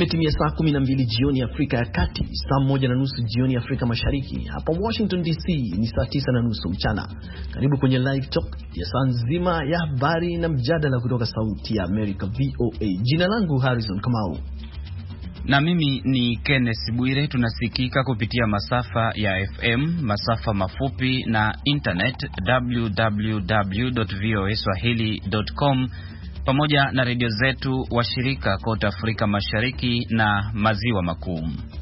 Imetimia saa 12 jioni Afrika ya Kati, saa 1:30 jioni Afrika Mashariki. Hapa Washington DC ni saa 9:30 mchana. Karibu kwenye live talk ya saa nzima ya habari na mjadala kutoka Sauti ya America VOA. Jina langu Harrison Kamau. Na mimi ni Kenneth Bwire. Tunasikika kupitia masafa ya FM, masafa mafupi na internet www.voaswahili.com, pamoja na redio zetu washirika kote Afrika Mashariki na Maziwa Makuu.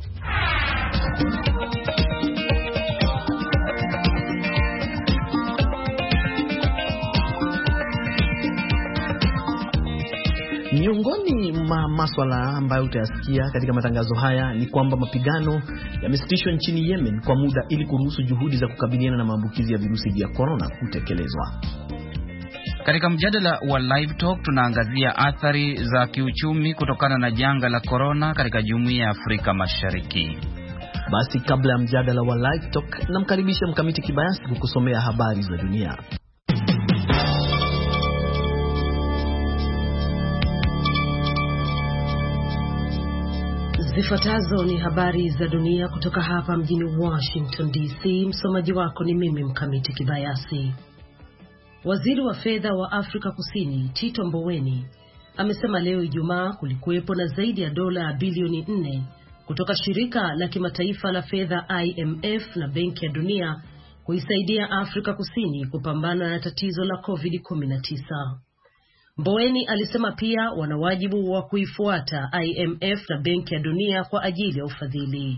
Miongoni mwa masuala ambayo utayasikia katika matangazo haya ni kwamba mapigano yamesitishwa nchini Yemen kwa muda ili kuruhusu juhudi za kukabiliana na maambukizi ya virusi vya corona kutekelezwa. Katika mjadala wa Live Talk tunaangazia athari za kiuchumi kutokana na janga la corona katika Jumuiya ya Afrika Mashariki. Basi kabla ya mjadala wa Live Talk, namkaribisha Mkamiti Kibayasi kukusomea habari za dunia. Zifuatazo ni habari za dunia kutoka hapa mjini Washington DC. Msomaji wako ni mimi Mkamiti Kibayasi. Waziri wa fedha wa Afrika Kusini Tito Mboweni amesema leo Ijumaa kulikuwepo na zaidi ya dola bilioni 4 kutoka shirika la kimataifa la fedha IMF na Benki ya Dunia kuisaidia Afrika Kusini kupambana na tatizo la COVID-19. Mboweni alisema pia wana wajibu wa kuifuata IMF na Benki ya Dunia kwa ajili ya ufadhili.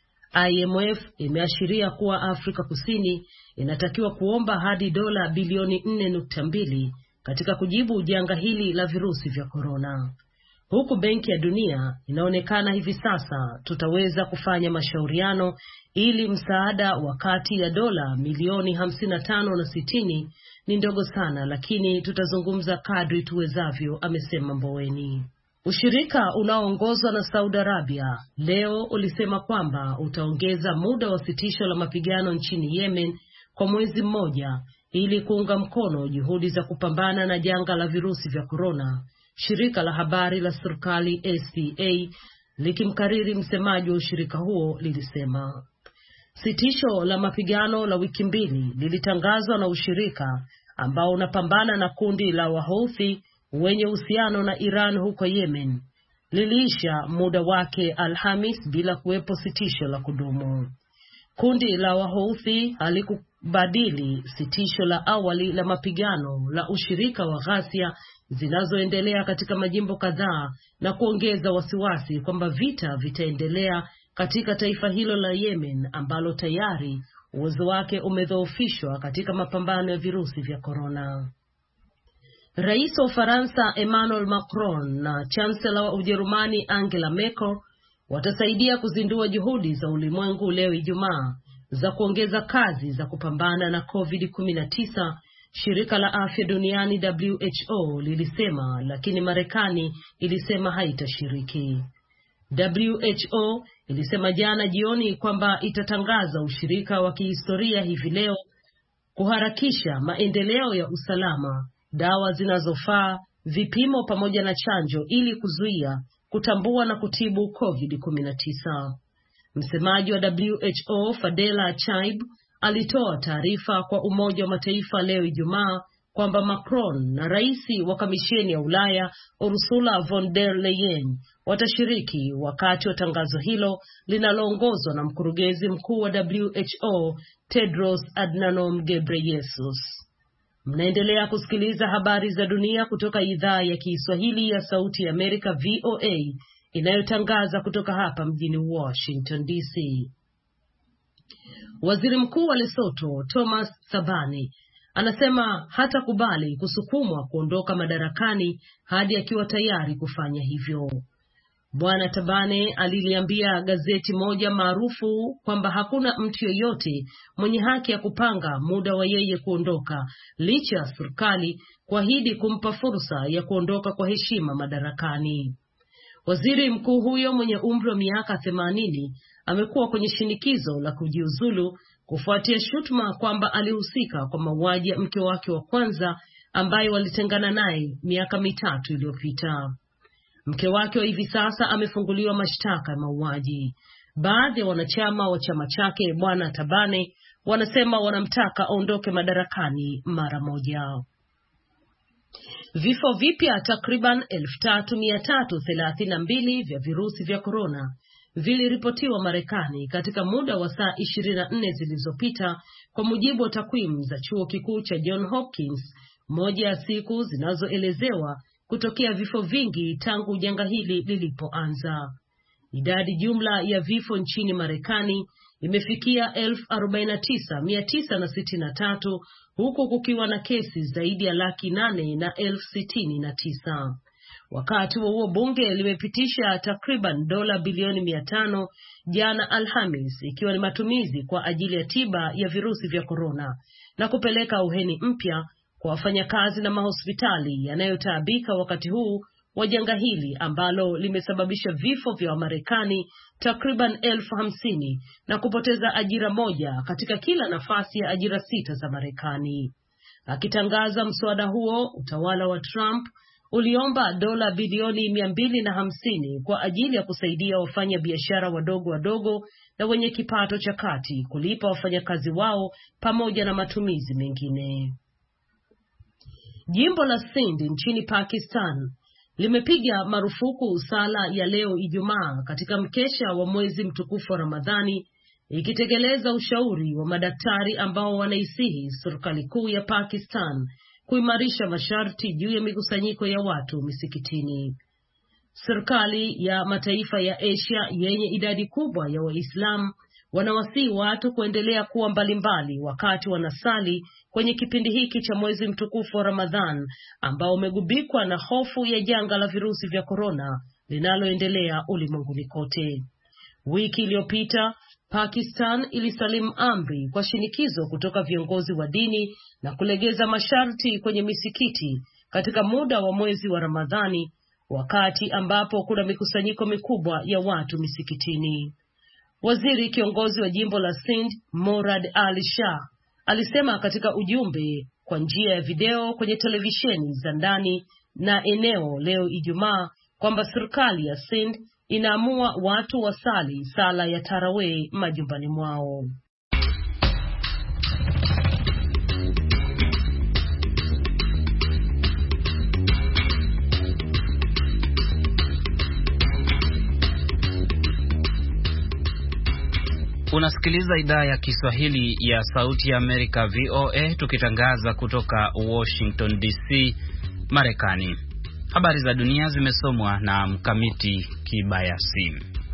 IMF imeashiria kuwa Afrika Kusini inatakiwa kuomba hadi dola bilioni 4.2 katika kujibu janga hili la virusi vya corona. Huku Benki ya Dunia inaonekana hivi sasa tutaweza kufanya mashauriano ili msaada wakati ya dola milioni 55 na 60 ni ndogo sana, lakini tutazungumza kadri tuwezavyo, amesema Mboweni. Ushirika unaoongozwa na Saudi Arabia leo ulisema kwamba utaongeza muda wa sitisho la mapigano nchini Yemen kwa mwezi mmoja ili kuunga mkono juhudi za kupambana na janga la virusi vya corona. Shirika la habari la serikali SPA likimkariri msemaji wa ushirika huo lilisema sitisho la mapigano la wiki 2 lilitangazwa na ushirika ambao unapambana na kundi la Wahouthi wenye uhusiano na Iran huko Yemen liliisha muda wake Alhamis bila kuwepo sitisho la kudumu. Kundi la Wahouthi halikubadili sitisho la awali la mapigano la ushirika wa ghasia zinazoendelea katika majimbo kadhaa na kuongeza wasiwasi kwamba vita vitaendelea katika taifa hilo la Yemen ambalo tayari uwezo wake umedhoofishwa katika mapambano ya virusi vya corona. Rais wa Ufaransa Emmanuel Macron na Chancellor wa Ujerumani Angela Merkel watasaidia kuzindua juhudi za ulimwengu leo Ijumaa za kuongeza kazi za kupambana na COVID-19, shirika la afya duniani WHO lilisema, lakini Marekani ilisema haitashiriki. WHO ilisema jana jioni kwamba itatangaza ushirika wa kihistoria hivi leo kuharakisha maendeleo ya usalama, dawa zinazofaa, vipimo pamoja na chanjo ili kuzuia, kutambua na kutibu COVID-19. Msemaji wa WHO Fadela Chaib alitoa taarifa kwa Umoja wa Mataifa leo Ijumaa kwamba Macron na rais wa Kamisheni ya Ulaya Ursula von der Leyen watashiriki wakati wa tangazo hilo linaloongozwa na mkurugenzi mkuu wa WHO Tedros Adhanom Ghebreyesus. Mnaendelea kusikiliza habari za dunia kutoka idhaa ya Kiswahili ya Sauti ya Amerika VOA inayotangaza kutoka hapa mjini Washington DC. Waziri Mkuu wa Lesotho Thomas Thabane anasema hatakubali kusukumwa kuondoka madarakani hadi akiwa tayari kufanya hivyo. Bwana Thabane aliliambia gazeti moja maarufu kwamba hakuna mtu yoyote mwenye haki ya kupanga muda wa yeye kuondoka, licha ya serikali kuahidi kumpa fursa ya kuondoka kwa heshima madarakani. Waziri mkuu huyo mwenye umri wa miaka 80 amekuwa kwenye shinikizo la kujiuzulu kufuatia shutuma kwamba alihusika kwa mauaji ya mke wake wa kwanza ambaye walitengana naye miaka 3 iliyopita. Mke wake wa hivi sasa amefunguliwa mashtaka ya mauaji. Baadhi ya wanachama wa chama chake Bwana Tabane wanasema wanamtaka aondoke madarakani mara moja. Vifo vipya takriban 3,332 vya virusi vya korona viliripotiwa Marekani katika muda wa saa 24 zilizopita, kwa mujibu wa takwimu za chuo kikuu cha John Hopkins, moja ya siku zinazoelezewa kutokea vifo vingi tangu janga hili lilipoanza. Idadi jumla ya vifo nchini Marekani imefikia 49,963 huku kukiwa na kesi zaidi ya 869,069. Wakati huo bunge limepitisha takriban dola bilioni 500 jana Alhamis, ikiwa ni matumizi kwa ajili ya tiba ya virusi vya korona na kupeleka auheni mpya kwa wafanyakazi na mahospitali yanayotaabika wakati huu wa janga hili ambalo limesababisha vifo vya Wamarekani takriban 50,000 na kupoteza ajira moja katika kila nafasi ya ajira 6 za Marekani. Akitangaza mswada huo, utawala wa Trump uliomba dola bilioni 250 kwa ajili ya kusaidia wafanya biashara wadogo na wenye kipato cha kati kulipa wafanyakazi wao pamoja na matumizi mengine. Jimbo la Sindh nchini Pakistan limepiga marufuku sala ya leo Ijumaa katika mkesha wa mwezi mtukufu wa Ramadhani, ikitekeleza ushauri wa madaktari ambao wanaisihi serikali kuu ya Pakistan kuimarisha masharti juu ya mikusanyiko ya watu misikitini. Serikali ya mataifa ya Asia yenye idadi kubwa ya Waislamu wanawasihi watu kuendelea kuwa mbalimbali wakati wanasali kwenye kipindi hiki cha mwezi mtukufu wa Ramadhan ambao umegubikwa na hofu ya janga la virusi vya korona linaloendelea ulimwenguni kote. Wiki iliyopita Pakistan ilisalimu amri kwa shinikizo kutoka viongozi wa dini na kulegeza masharti kwenye misikiti katika muda wa mwezi wa Ramadhani, wakati ambapo kuna mikusanyiko mikubwa ya watu misikitini. Waziri kiongozi wa jimbo la Sindh, Murad Ali Shah, alisema katika ujumbe kwa njia ya video kwenye televisheni za ndani na eneo leo Ijumaa kwamba serikali ya Sindh inaamua watu wasali sala ya Tarawih majumbani mwao. Unasikiliza idhaa ya Kiswahili ya Sauti ya Amerika VOA, tukitangaza kutoka Washington DC, Marekani. Habari za dunia zimesomwa na Mkamiti Kibayasi.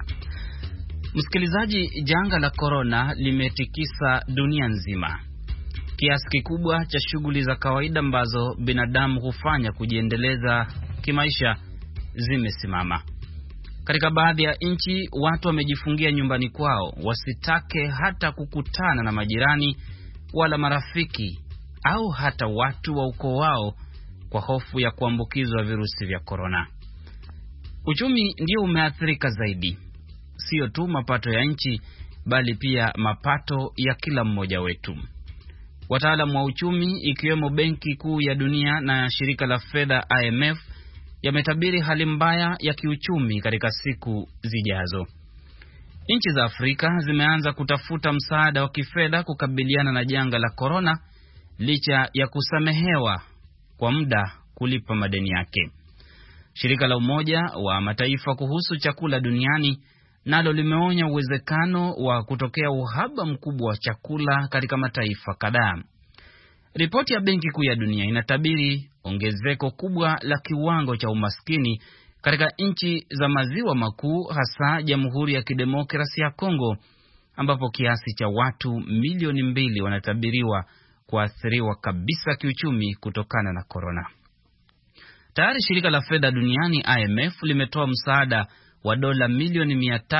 Msikilizaji, janga la korona limetikisa dunia nzima. Kiasi kikubwa cha shughuli za kawaida ambazo binadamu hufanya kujiendeleza kimaisha zimesimama. Katika baadhi ya nchi watu wamejifungia nyumbani kwao, wasitake hata kukutana na majirani wala marafiki au hata watu wa ukoo wao kwa hofu ya kuambukizwa virusi vya korona. Uchumi ndio umeathirika zaidi. Sio tu mapato ya nchi bali pia mapato ya kila mmoja wetu. Wataalamu wa uchumi ikiwemo Benki Kuu ya Dunia na shirika la fedha IMF yametabiri hali mbaya ya kiuchumi katika siku zijazo. Nchi za Afrika zimeanza kutafuta msaada wa kifedha kukabiliana na janga la korona licha ya kusamehewa kwa muda kulipa madeni yake. Shirika la Umoja wa Mataifa kuhusu chakula duniani nalo limeonya uwezekano wa kutokea uhaba mkubwa wa chakula katika mataifa kadhaa. Ripoti ya Benki Kuu ya Dunia inatabiri ongezeko kubwa la kiwango cha umaskini katika nchi za maziwa makuu, hasa Jamhuri ya Kidemokrasia ya Kongo, ambapo kiasi cha watu milioni 2 wanatabiriwa kuathiriwa kabisa kiuchumi kutokana na korona. Tayari shirika la fedha duniani IMF limetoa msaada wa dola milioni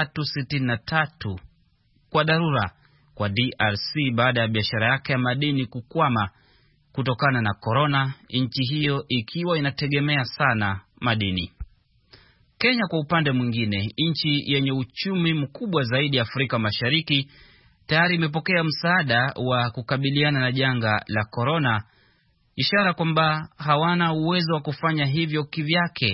363 kwa dharura kwa DRC baada ya biashara yake ya madini kukwama kutokana na korona, nchi hiyo ikiwa inategemea sana madini. Kenya kwa upande mwingine, nchi yenye uchumi mkubwa zaidi Afrika Mashariki, tayari imepokea msaada wa kukabiliana na janga la korona, ishara kwamba hawana uwezo wa kufanya hivyo kivyake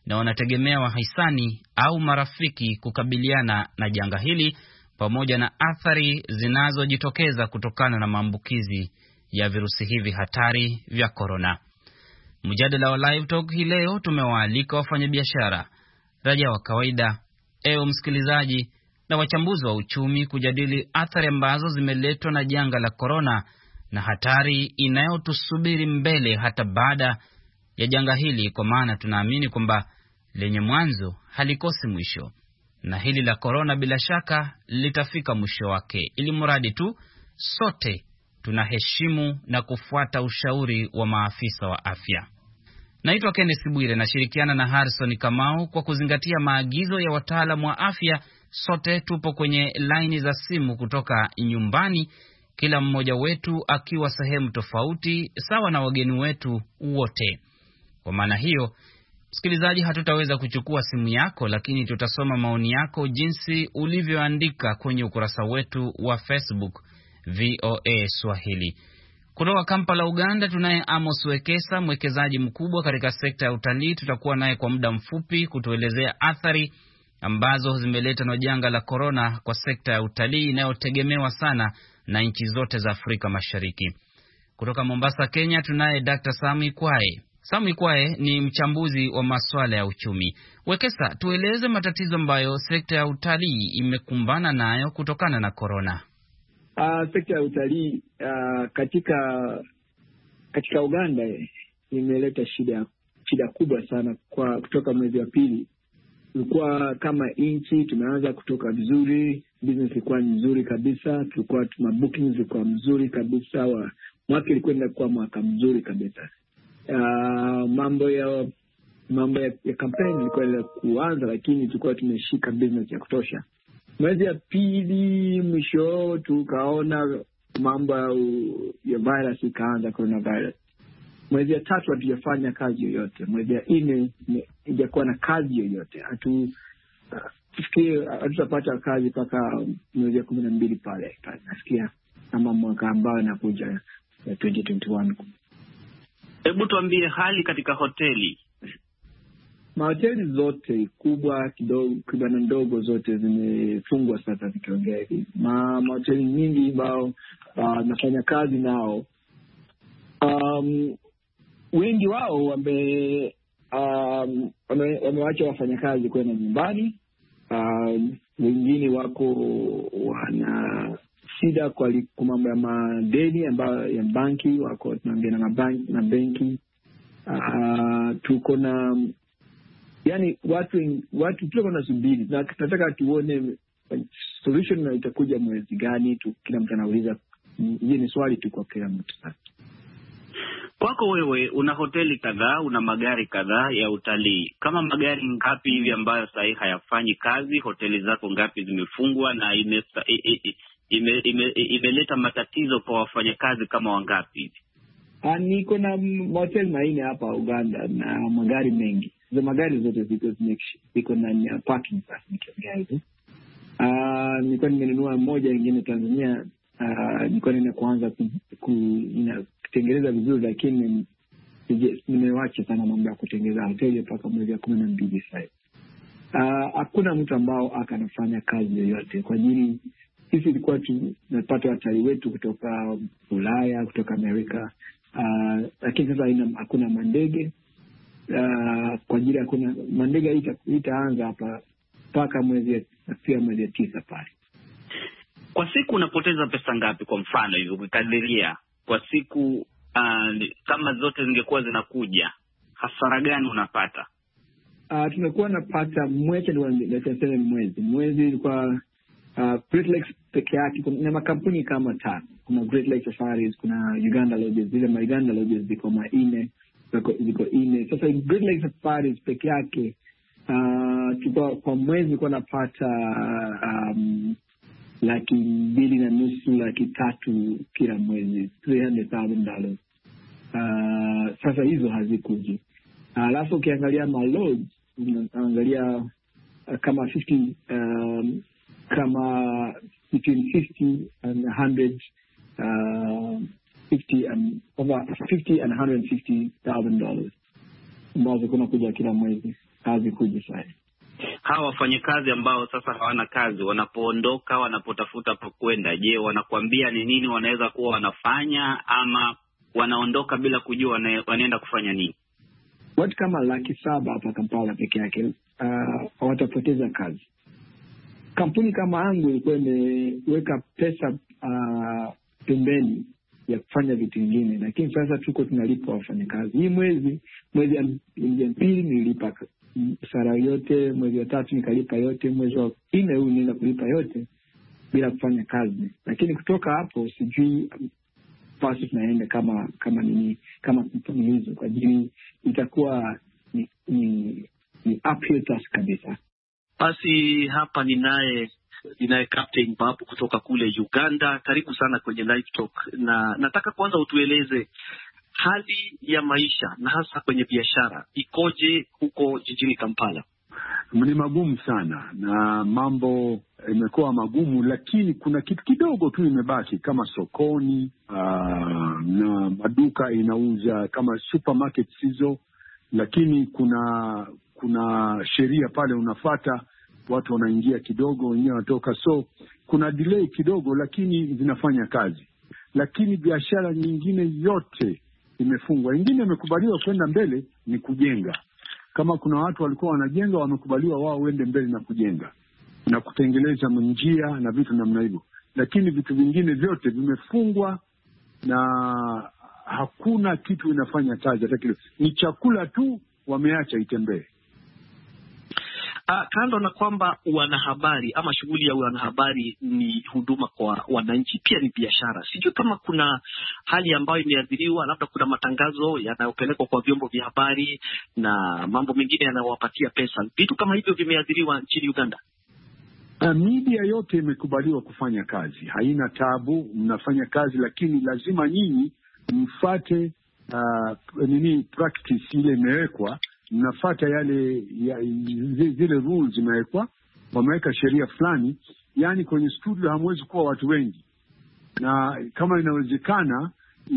na wanategemea wahisani au marafiki kukabiliana na janga hili pamoja na athari zinazojitokeza kutokana na maambukizi ya virusi hivi hatari vya korona. Mjadala wa Live Talk hii leo tumewaalika wafanyabiashara, raia wa kawaida, msikilizaji na wachambuzi wa uchumi kujadili athari ambazo zimeletwa na janga la korona na hatari inayotusubiri mbele hata baada ya janga hili, kwa maana tunaamini kwamba lenye mwanzo halikosi mwisho, na hili la korona bila shaka litafika mwisho wake, ili mradi tu sote tunaheshimu na kufuata ushauri wa maafisa wa afya. Naitwa Kenneth Bwire, nashirikiana na Harrison Kamau kwa kuzingatia maagizo ya wataalamu wa afya. Sote tupo kwenye laini za simu kutoka nyumbani, kila mmoja wetu akiwa sehemu tofauti, sawa na wageni wetu wote. Kwa maana hiyo, msikilizaji, hatutaweza kuchukua simu yako, lakini tutasoma maoni yako jinsi ulivyoandika kwenye ukurasa wetu wa Facebook VOA Swahili. Kutoka Kampala, Uganda, tunaye Amos Wekesa, mwekezaji mkubwa katika sekta ya utalii. Tutakuwa naye kwa muda mfupi kutuelezea athari ambazo zimeleta na janga la korona kwa sekta ya utalii inayotegemewa sana na nchi zote za Afrika Mashariki. Kutoka Mombasa, Kenya, tunaye Dr. Sam Ikwae. Sam Ikwae ni mchambuzi wa masuala ya uchumi. Wekesa, tueleze matatizo ambayo sekta ya utalii imekumbana nayo kutokana na korona. Sekta ya utalii katika Uganda imeleta shida kubwa sana kwa kutoka mwezi wa pili. Tulikuwa kama inchi tumeanza kutoka vizuri, business ilikuwa nzuri kabisa, tulikuwa bookings zilikuwa mzuri kabisa, mwaka ilikuwa kwa mwaka mzuri kabisa. Mambo ya campaign ilikuwa kuanza, lakini tulikuwa tumeshika business ya kutosha. Mwezi ya pili mwisho tukaona mambo ya virus ikaanza, coronavirus. Mwezi ya tatu hatujafanya kazi yoyote. Mwezi ya 4 haijakuwa na kazi yoyote. Hatutapata kazi mpaka mwezi ya 12 pale. Nasikia kama mwaka ambao inakuja ya 2021. Hebu tuambie hali katika hoteli. Mahoteli zote kubwa kidogo na ndogo zote zimefungwa sasa tukiongea hivi. Mahoteli nyingi ambao nafanya kazi nao, wengi wao wamewacha wafanyakazi kwenda nyumbani. Wengine wako wana shida kwa mambo ya madeni ambayo ya banki, wako tunaongea na benki. Tuko na watu tuko na subiri, na tunataka tuone solution itakuja mwezi gani. Kila mtu anauliza, hii ni swali tu kwa kila mtu. Kwako wewe, una hoteli kadhaa, una magari kadhaa ya utalii. Kama magari ngapi hivi ambayo sasa hayafanyi kazi? Hoteli zako ngapi zimefungwa na imeleta matatizo kwa wafanyakazi kama wangapi hivi? Niko na hoteli 4 hapa Uganda na magari mengi. Hizo magari zote ziko na parking pass nikiongea hivi. Nilikuwa nimenunua moja nyingine Tanzania. Nilikuwa nina kuanza kutengeneza vizuri, lakini nimewacha sana mambo ya kutengeneza hoteli mpaka mwezi wa 12 sasa. Hakuna mtu ambao akanafanya kazi yoyote kwa ajili sisi tulikuwa tunapata watalii wetu kutoka Ulaya, kutoka Amerika. Lakini sasa hakuna mandege. Kwa ajili hakuna mandege itaanza hapa mpaka mwezi ya 9 pale. Kwa siku unapoteza pesa ngapi kwa mfano hivi ukikadiria kwa siku? Kama zote zingekuwa zinakuja, hasara gani unapata? Tunakuwa napata mwezi ilikuwa Great Lakes peke yake. Kuna makampuni kama 5. Kuna Great Lakes Safaris, kuna Uganda Lodges. Zile Uganda Lodges ziko 4. Sasa Great Lakes Safaris peke yake kwa mwezi kwa napata $2.5 3 kila mwezi, $300,000. Sasa hizo hazikuji. Alafu ukiangalia lodge, unaangalia kama 50 kama between 50 and 100 50 and over $50,000 and $150,000 ambazo kuna kuja kila mwezi. hazikuji sana. Hawa wafanyakazi ambao sasa hawana kazi, wanapoondoka, wanapotafuta pa kwenda, je, wanakuambia ni nini wanaweza kuwa wanafanya, ama wanaondoka bila kujua wanaenda kufanya nini? Watu kama 700,000 hapa Kampala peke yake watapoteza kazi. Kampuni kama yangu ilikuwa imeweka pesa pembeni ya kufanya vitu vingine, lakini sasa tuko tunalipa wafanyakazi. Hii mwezi ya pili nilipa sara yote, mwezi wa 3 nikalipa yote, mwezi wa 4 huu nenda kulipa yote bila kufanya kazi. Lakini kutoka hapo sijui basi tunaenda kama kampuni hizo, kwa ajili itakuwa ni uphill task kabisa. Basi hapa ninaye Captain Babu kutoka kule Uganda. Karibu sana kwenye Live Talk, na nataka kwanza utueleze hali ya maisha na hasa kwenye biashara ikoje huko jijini Kampala? Ni magumu sana na mambo imekuwa magumu, lakini kuna kitu kidogo tu imebaki kama sokoni na maduka inauza kama supermarkets hizo, lakini kuna sheria pale unafuata, watu wanaingia kidogo, wengine wanatoka, so kuna delay kidogo, lakini zinafanya kazi. Lakini biashara nyingine yote imefungwa. Ingine imekubaliwa kwenda mbele ni kujenga. Kama kuna watu walikuwa wanajenga, wamekubaliwa wao wende mbele na kujenga na kutengeleza njia na vitu namna hivyo, lakini vitu vingine vyote vimefungwa na hakuna kitu inafanya kazi hata kidogo. Ni chakula tu wameacha itembee. Kando na kwamba wanahabari ama shughuli ya wanahabari ni huduma kwa wananchi, pia ni biashara. Sijui kama kuna hali ambayo imeathiriwa, labda kuna matangazo yanayopelekwa kwa vyombo vya habari na mambo mengine yanayowapatia pesa. Vitu kama hivyo vimeathiriwa nchini Uganda? Media yote imekubaliwa kufanya kazi, haina tabu, mnafanya kazi, lakini lazima nyinyi mfuate practice ile imewekwa, mnafuata zile rules zimewekwa, wameweka sheria fulani. Yani kwenye studio hamwezi kuwa watu wengi, na kama inawezekana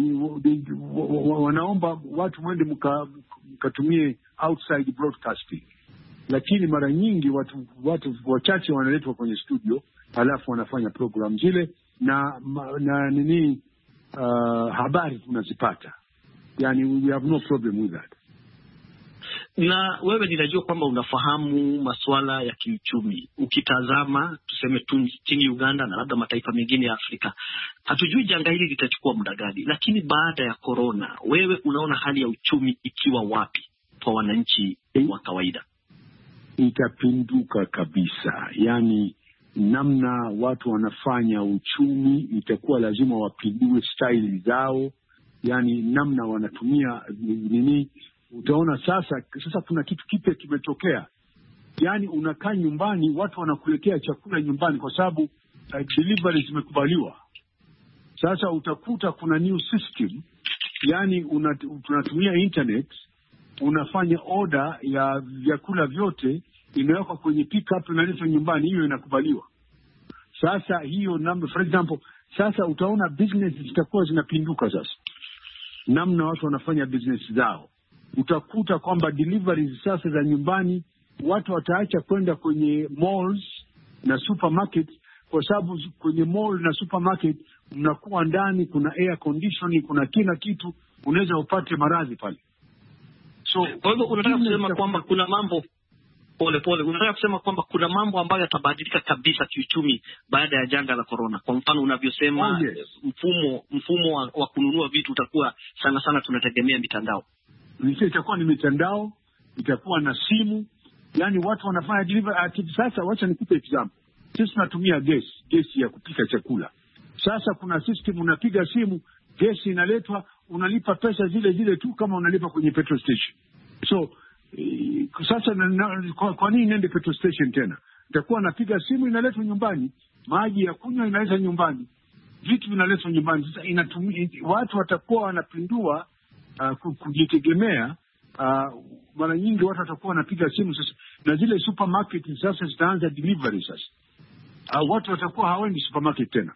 wanaomba watu mwende mkatumie outside broadcasting, lakini mara nyingi watu wachache wanaletwa kwenye studio, halafu wanafanya program zile na habari tunazipata. Yani we have no problem with that. Na wewe ninajua kwamba unafahamu masuala ya kiuchumi. Ukitazama tuseme tu nchini Uganda na labda mataifa mengine ya Afrika, hatujui janga hili litachukua muda gani, lakini baada ya corona, wewe unaona hali ya uchumi ikiwa wapi kwa wananchi wa kawaida? Itapinduka kabisa. Yani namna watu wanafanya uchumi itakuwa lazima wapindue style zao, yani namna wanatumia utaona sasa kuna kitu kipya kimetokea. Yani unakaa nyumbani, watu wanakuletea chakula nyumbani kwa sababu delivery zimekubaliwa. Sasa utakuta kuna new system, yani tunatumia internet, unafanya order ya vyakula vyote, inawekwa kwenye pick up inaletwa nyumbani, hiyo inakubaliwa. Sasa hiyo number, for example, sasa utaona business zitakuwa zinapinduka sasa. Namna watu wanafanya business zao. Utakuta kwamba deliveries sasa za nyumbani, watu wataacha kwenda kwenye malls na supermarket, kwa sababu kwenye mall na supermarket mnakuwa ndani, kuna air conditioning, kuna kila kitu, unaweza upate maradhi pale. So kwa hivyo unataka kusema kwamba kuna mambo unataka kusema kwamba kuna mambo ambayo yatabadilika kabisa kiuchumi baada ya janga la corona. Kwa mfano unavyosema, mfumo wa kununua vitu utakuwa sana tunategemea mitandao. Itakuwa ni mitandao, itakuwa na simu, yani watu wanafanya delivery. Sasa wacha nikupe example. Sisi tunatumia gesi ya kupika chakula. Sasa kuna system, unapiga simu, gesi inaletwa, unalipa pesa zile tu kama unalipa kwenye petrol station. So sasa kwa nini nende petrol station tena? Itakuwa napiga simu, inaletwa nyumbani, maji ya kunywa inaletwa nyumbani, vitu vinaletwa nyumbani. Sasa watu watakuwa wanapindua kujitegemea. Mara nyingi watu watakuwa wanapiga simu sasa, na zile supermarket sasa zitaanza delivery sasa. Watu watakuwa hawaendi supermarket tena.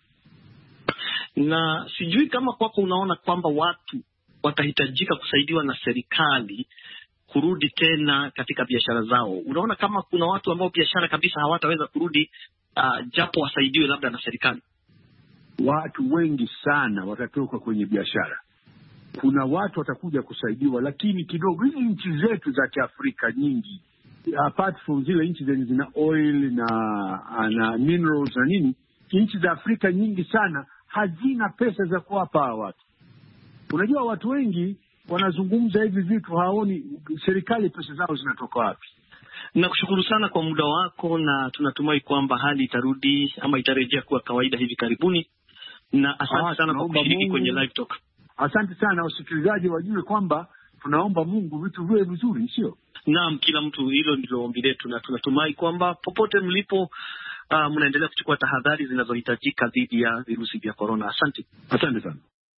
Na sijui kama kwako unaona kwamba watu watahitajika kusaidiwa na serikali kurudi tena katika biashara zao. Unaona kama kuna watu ambao biashara kabisa hawataweza kurudi, japo wasaidiwe labda na serikali. Watu wengi sana watatoka kwenye biashara. Kuna watu watakuja kusaidiwa, lakini kidogo hizi nchi zetu za Kiafrika nyingi, apart from zile nchi zenye zina oil na minerals na nini, nchi za Afrika nyingi sana hazina pesa za kuwapa watu. Unajua watu wengi wanazungumza hivi vitu, haoni serikali pesa zao zinatoka wapi. Nakushukuru sana kwa muda wako, na tunatumai kwamba hali itarudi ama itarejea kuwa kawaida hivi karibuni, na asante sana kwa kushiriki kwenye live talk. Asante sana. Wasikilizaji wajue kwamba tunaomba Mungu vitu viwe vizuri, sio? Naam, kila mtu, hilo ndilo ombi letu, na tunatumai kwamba popote mlipo mnaendelea kuchukua tahadhari zinazohitajika dhidi ya virusi vya corona. Asante sana.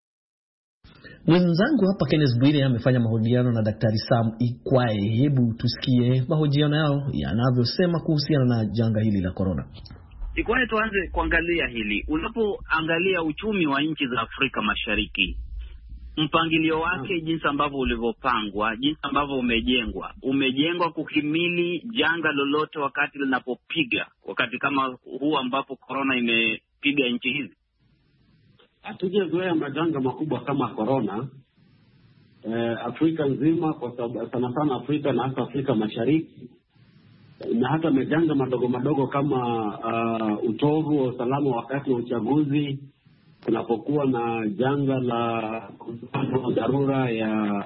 Mwenzangu hapa Kenneth Bwire amefanya mahojiano na Daktari Sam Ikwae. Hebu tusikie mahojiano yao yanavyosema kuhusiana na janga hili la corona. Ikwae, tuanze kuangalia hili. Unapoangalia uchumi wa nchi za Afrika Mashariki, mpangilio wake, jinsi ambavyo ulivyopangwa, jinsi ambavyo umejengwa kuhimili janga lolote wakati linapopiga, wakati kama huu ambapo corona imepiga nchi hizi? Hatujazoea majanga makubwa kama corona Afrika nzima, kwa sababu sana Afrika na hasa Afrika Mashariki, na hata majanga madogo madogo kama utovu wa usalama wakati wa uchaguzi, kunapokuwa na janga la dharura ya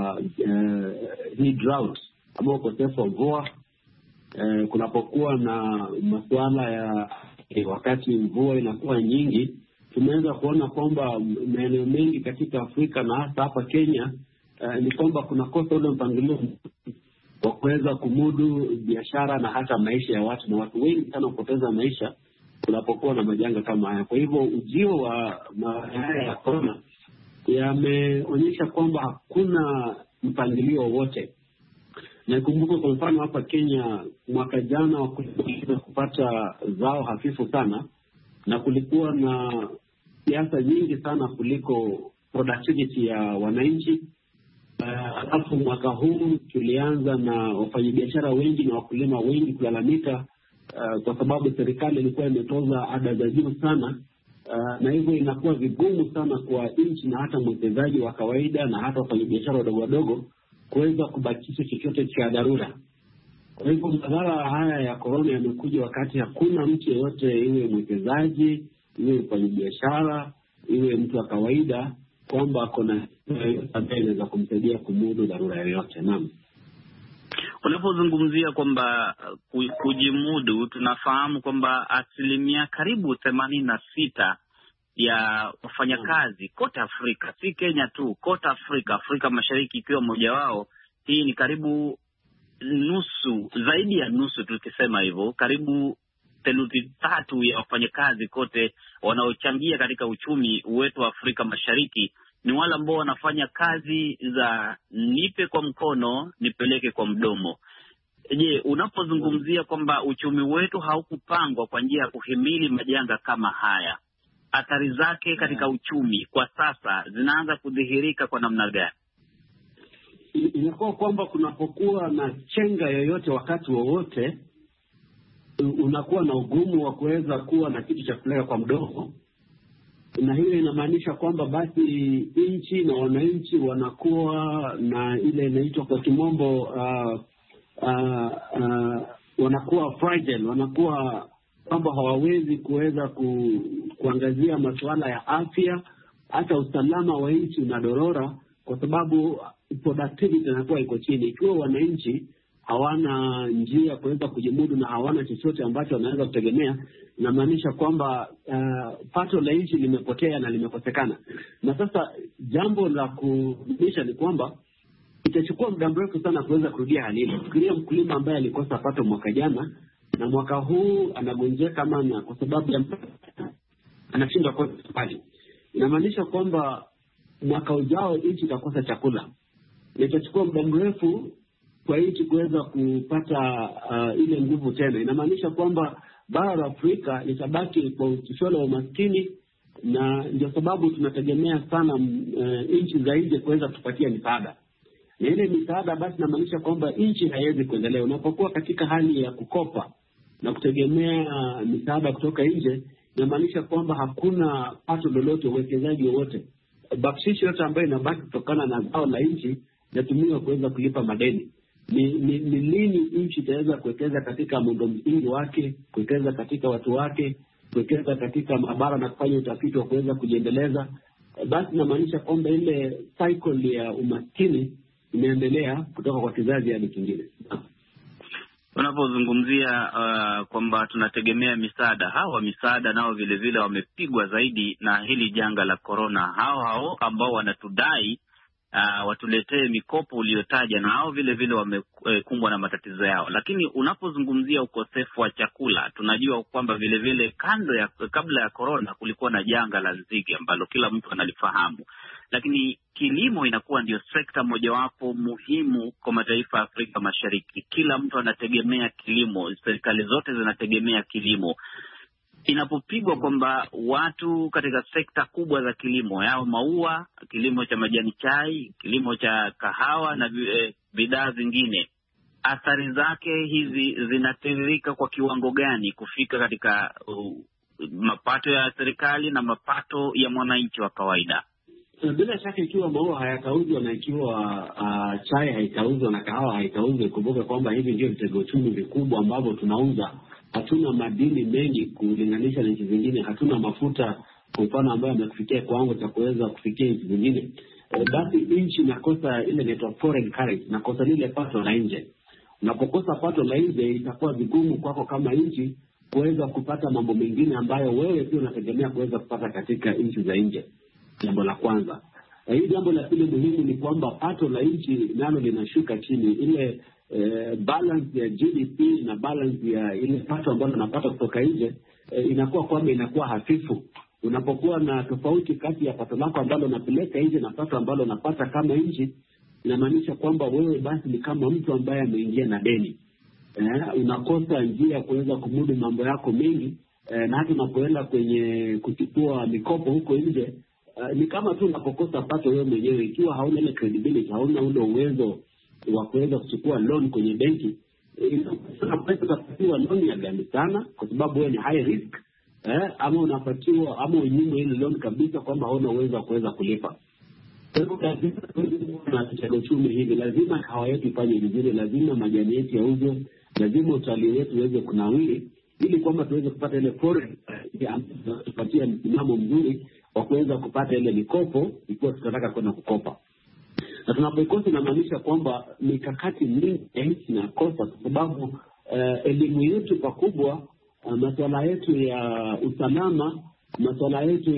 hii drought ama ukosefu wa mvua, kunapokuwa na masuala ya wakati mvua inakuwa nyingi, tumeweza kuona kwamba maeneo mengi katika Afrika na hasa hapa Kenya ni kwamba kuna kosa ule mpangilio wa kuweza kumudu biashara na hata maisha ya watu, na watu wengi sana kupoteza maisha kunapokuwa na majanga kama haya. Kwa hivyo ujio wa haya ya corona yameonyesha kwamba hakuna mpangilio wowote. Na ikumbuke kwa mfano hapa Kenya mwaka jana wakulima kupata zao hafifu sana, na kulikuwa na siasa nyingi sana kuliko productivity ya wananchi. Alafu mwaka huu tulianza na wafanyabiashara wengi na wakulima wengi kulalamika kwa sababu serikali ilikuwa imetoza ada za juu sana, na hivyo inakuwa vigumu sana kwa nchi na hata mwekezaji wa kawaida na hata wafanyabiashara wadogo wadogo kuweza kubakisha chochote cha dharura. Kwa hivyo madhara haya ya corona yamekuja wakati hakuna mtu yeyote, iwe mwekezaji, iwe mfanyabiashara, iwe mtu wa kawaida, kwamba kuna ambaye inaweza kumsaidia kumudu dharura yoyote. Naam. Unapozungumzia kwamba kujimudu, tunafahamu kwamba asilimia karibu 86 ya wafanyakazi kote Afrika, si Kenya tu, kote Afrika Mashariki ikiwa mmoja wao, hii ni karibu nusu, zaidi ya nusu tukisema hivyo, karibu theluthi 3 ya wafanyakazi kote wanaochangia katika uchumi wetu wa Afrika Mashariki ni wale ambao wanafanya kazi za nipe kwa mkono nipeleke kwa mdomo. Je, unapozungumzia kwamba uchumi wetu haukupangwa kwa njia ya kuhimili majanga kama haya, athari zake katika uchumi kwa sasa zinaanza kudhihirika kwa namna gani? Inakuwa kwamba kunapokuwa na chenga yoyote wakati wowote, unakuwa na ugumu wa kuweza kuwa na kitu cha kupeleka kwa mdomo, na hiyo inamaanisha kwamba basi nchi na wananchi wanakuwa na ile inaitwa kwa kimombo wanakuwa fragile, wanakuwa kwamba hawawezi kuweza kuangazia masuala ya afya, hata usalama wa nchi unadorora kwa sababu productivity inakuwa iko chini. Ikiwa wananchi hawana njia kuweza kujimudu na hawana chochote ambacho wanaweza kutegemea, inamaanisha kwamba pato la nchi limepotea na limekosekana. Na sasa jambo la kurudisha ni kwamba itachukua muda mrefu sana kuweza kurudia hali ile. Fikiria mkulima ambaye alikosa pato mwaka jana na mwaka huu anagonjeka kama kwa sababu ya anashindwa kwa safari. Inamaanisha kwamba mwaka ujao nchi itakosa chakula. Itachukua muda mrefu kwa nchi kuweza kupata ile nguvu tena. Inamaanisha kwamba bara la Afrika litabaki kwa utisho wa umaskini, na ndio sababu tunategemea sana nchi za nje kuweza kutupatia misaada. na ile misaada, basi inamaanisha kwamba nchi haiwezi kuendelea. Unapokuwa katika hali ya kukopa na kutegemea misaada kutoka nje, inamaanisha kwamba hakuna pato lolote, uwekezaji wowote. Bakshishi yote ambayo inabaki kutokana na zao la nchi inatumiwa kuweza kulipa madeni. Ni lini nchi itaweza kuwekeza katika muundo msingi wake, kuwekeza katika watu wake, kuwekeza katika maabara na kufanya utafiti wa kuweza kujiendeleza? Basi inamaanisha kwamba ile cycle ya umaskini imeendelea kutoka kwa kizazi hadi kingine. Unapozungumzia kwamba tunategemea misaada, hawa misaada nao vile vile wamepigwa zaidi na hili janga la corona. Hao ambao wanatudai watuletee mikopo uliyotaja, na hao vile vile wamekumbwa na matatizo yao. Lakini unapozungumzia ukosefu wa chakula, tunajua kwamba vile vile kabla ya corona kulikuwa na janga la nzige ambalo kila mtu analifahamu. Lakini kilimo inakuwa ndio sekta mojawapo muhimu kwa mataifa ya Afrika Mashariki. Kila mtu anategemea kilimo, serikali zote zinategemea kilimo. Inapopigwa kwamba watu katika sekta kubwa za kilimo, yao maua, kilimo cha majani chai, kilimo cha kahawa na bidhaa zingine, athari zake hizi zinatiririka kwa kiwango gani kufika katika mapato ya serikali na mapato ya mwananchi wa kawaida? Bila shaka ikiwa maua hayatauzwa na ikiwa chai haitauzwa na kahawa haitauzwa, kumbuka kwamba hivi ndio vitega uchumi vikubwa ambavyo tunauza. Hatuna madini mengi kulinganisha na nchi zingine, hatuna mafuta kwa mfano ambayo yamekufikia kiwango cha kuweza kufikia nchi zingine. Basi nchi inakosa ile inaitwa foreign currency, inakosa lile pato la nje. Unapokosa pato la nje, itakuwa vigumu kwako kama nchi kuweza kupata mambo mengine ambayo wewe pia unategemea kuweza kupata katika nchi za nje. Jambo la kwanza. Hii jambo la pili muhimu ni kwamba pato la nchi nalo linashuka chini. Ile balance ya GDP na balance ya ile pato ambalo unapata kutoka nje inakuwa kwamba inakuwa hafifu. Unapokuwa na tofauti kati ya pato lako ambalo unapeleka nje na pato ambalo unapata kama nchi, inamaanisha kwamba wewe basi ni kama mtu ambaye ameingia na deni. Unakosa njia ya kuweza kumudu mambo yako mengi, na hata unapoenda kwenye kuchukua mikopo huko nje, ni kama tu unapokosa pato wewe mwenyewe. Ikiwa hauna ile credibility, hauna ule uwezo wa kuweza kuchukua loan kwenye benki, unapaswa kupatiwa loan ya ghali sana kwa sababu wewe ni high risk, ama unapatiwa ama unyimwe ile loan kabisa kwamba hauna uwezo wa kuweza kulipa. Kwa hivyo lazima kitega uchumi hivi, lazima kahawa yetu ifanye vizuri, lazima majani yetu yauzwe, lazima utalii wetu uweze kunawiri, ili kwamba tuweze kupata ile foreign tupatia msimamo mzuri wa kuweza kupata ile mikopo ikiwa tutataka kwenda kukopa. Na tunapoikosa inamaanisha kwamba mikakati mingi ya nchi inakosa, kwa sababu elimu yetu pakubwa, masuala yetu ya usalama, masuala yetu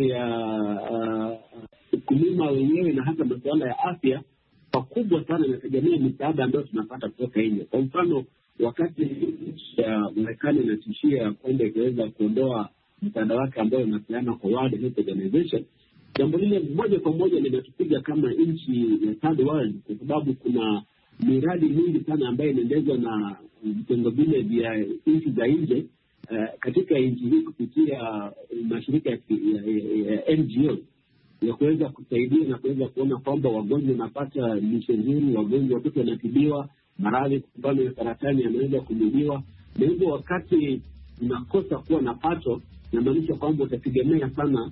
ya kulima wenyewe na hata masuala ya afya pakubwa sana inategemea misaada ambayo tunapata kutoka nje. Kwa mfano, wakati ya Marekani inatishia kwenda kuweza kuondoa msaada wake ambao unapeana kwa World Health Organization, jambo lile moja kwa moja linatupiga kama nchi ya third world, kwa sababu kuna miradi mingi sana ambayo inaendelezwa na vitengo vile vya nchi za nje katika nchi hii kupitia mashirika ya NGO ya kuweza kusaidia na kuweza kuona kwamba wagonjwa wanapata lishe nzuri, wagonjwa watoto wanatibiwa, maradhi kama ya saratani yanaweza kutibiwa. Na hivyo wakati unakosa kuwa na pato, inamaanisha kwamba utategemea sana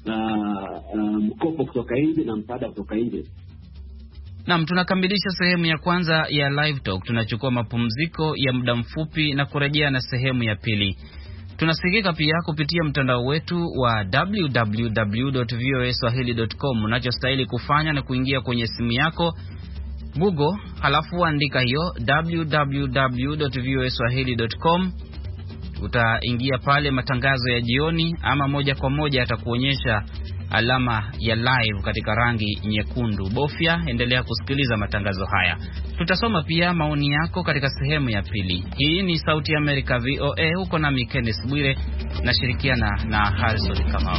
mkopo kutoka nje na msaada kutoka nje. Naam, tunakamilisha sehemu ya kwanza ya Live Talk. Tunachukua mapumziko ya muda mfupi na kurejea na sehemu ya pili. Tunasikika pia kupitia mtandao wetu wa www.voaswahili.com. Unachostahili kufanya na kuingia kwenye simu yako Google, halafu andika hiyo www.voaswahili.com. Utaingia pale matangazo ya jioni, ama moja kwa moja atakuonyesha alama ya live katika rangi nyekundu. Bofya, endelea kusikiliza matangazo haya. Tutasoma pia maoni yako katika sehemu ya pili. Hii ni Sauti ya Amerika VOA, huko na Kenneth Bwire na shirikiana na Harrison Kamau.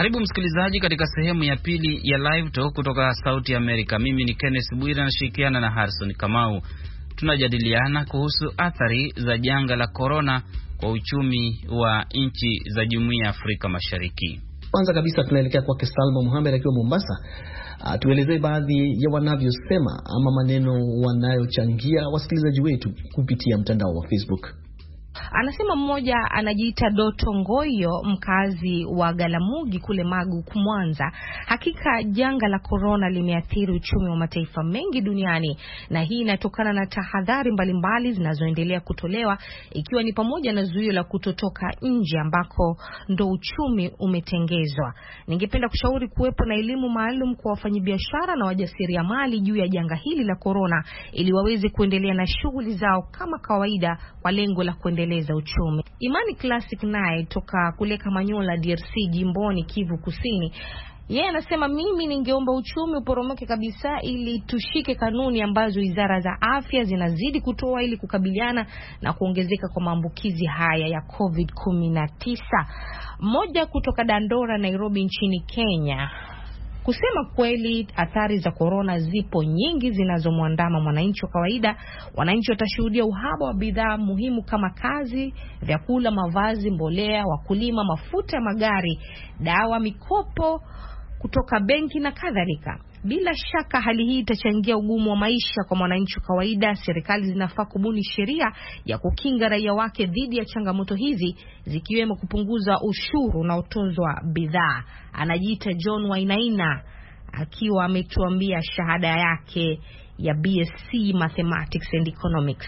Karibu msikilizaji katika sehemu ya pili ya Live Talk kutoka Sauti ya Amerika. Mimi ni Kenneth Bwira nashirikiana na Harrison Kamau. Tunajadiliana kuhusu athari za janga la corona kwa uchumi wa nchi za Jumuiya ya Afrika Mashariki. Kwanza kabisa tunaelekea kwake Salma Mohamed akiwa Mombasa. Tuelezee baadhi ya wanavyosema ama maneno wanayochangia wasikilizaji wetu kupitia mtandao wa Facebook. Anasema mmoja anajiita Doto Ngoyo, mkazi wa Galamugi kule Magu Mwanza. Hakika janga la corona limeathiri uchumi wa mataifa mengi duniani, na hii inatokana na tahadhari mbalimbali zinazoendelea kutolewa, ikiwa ni pamoja na zuio la kutotoka nje ambako ndo uchumi umetengezwa. Ningependa kushauri kuwepo na elimu maalum kwa wafanyabiashara na wajasiriamali juu ya janga hili la corona, ili waweze kuendelea na shughuli zao kama kawaida kwa lengo la kuendeleza uchumi. Imani Classic naye toka kule Kamanyola DRC, jimboni Kivu Kusini. Yeye anasema mimi ningeomba uchumi uporomoke kabisa ili tushike kanuni ambazo wizara za afya zinazidi kutoa ili kukabiliana na kuongezeka kwa maambukizi haya ya COVID-19. Mmoja kutoka Dandora, Nairobi nchini Kenya. Kusema kweli, athari za corona zipo nyingi zinazomwandama mwananchi wa kawaida. Wananchi watashuhudia uhaba wa bidhaa muhimu kama kazi, vyakula, mavazi, mbolea, wakulima, mafuta ya magari, dawa, mikopo kutoka benki na kadhalika. Bila shaka hali hii itachangia ugumu wa maisha kwa mwananchi wa kawaida. Serikali zinafaa kubuni sheria ya kukinga raia wake dhidi ya changamoto hizi, zikiwemo kupunguza ushuru unaotozwa bidhaa. Anajiita John Wainaina akiwa ametuambia shahada yake ya BSc Mathematics and Economics.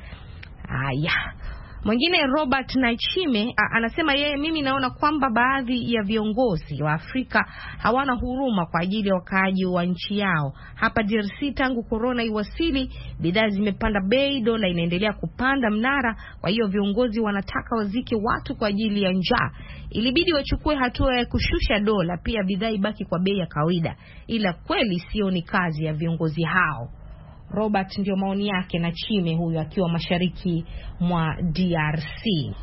Mwingine Robert Naichime anasema mimi naona kwamba baadhi ya viongozi wa Afrika hawana huruma kwa ajili ya wakaaji wa nchi yao. Hapa DRC tangu corona iwasili, bidhaa zimepanda bei, dola inaendelea kupanda mnara. Kwa hiyo viongozi wanataka wazike watu kwa ajili ya njaa. Ilibidi wachukue hatua ya kushusha dola, pia bidhaa ibaki kwa bei ya kawaida. Ila kweli sio ni kazi ya viongozi hao. Robert ndio maoni yake na Chime huyu akiwa mashariki mwa DRC.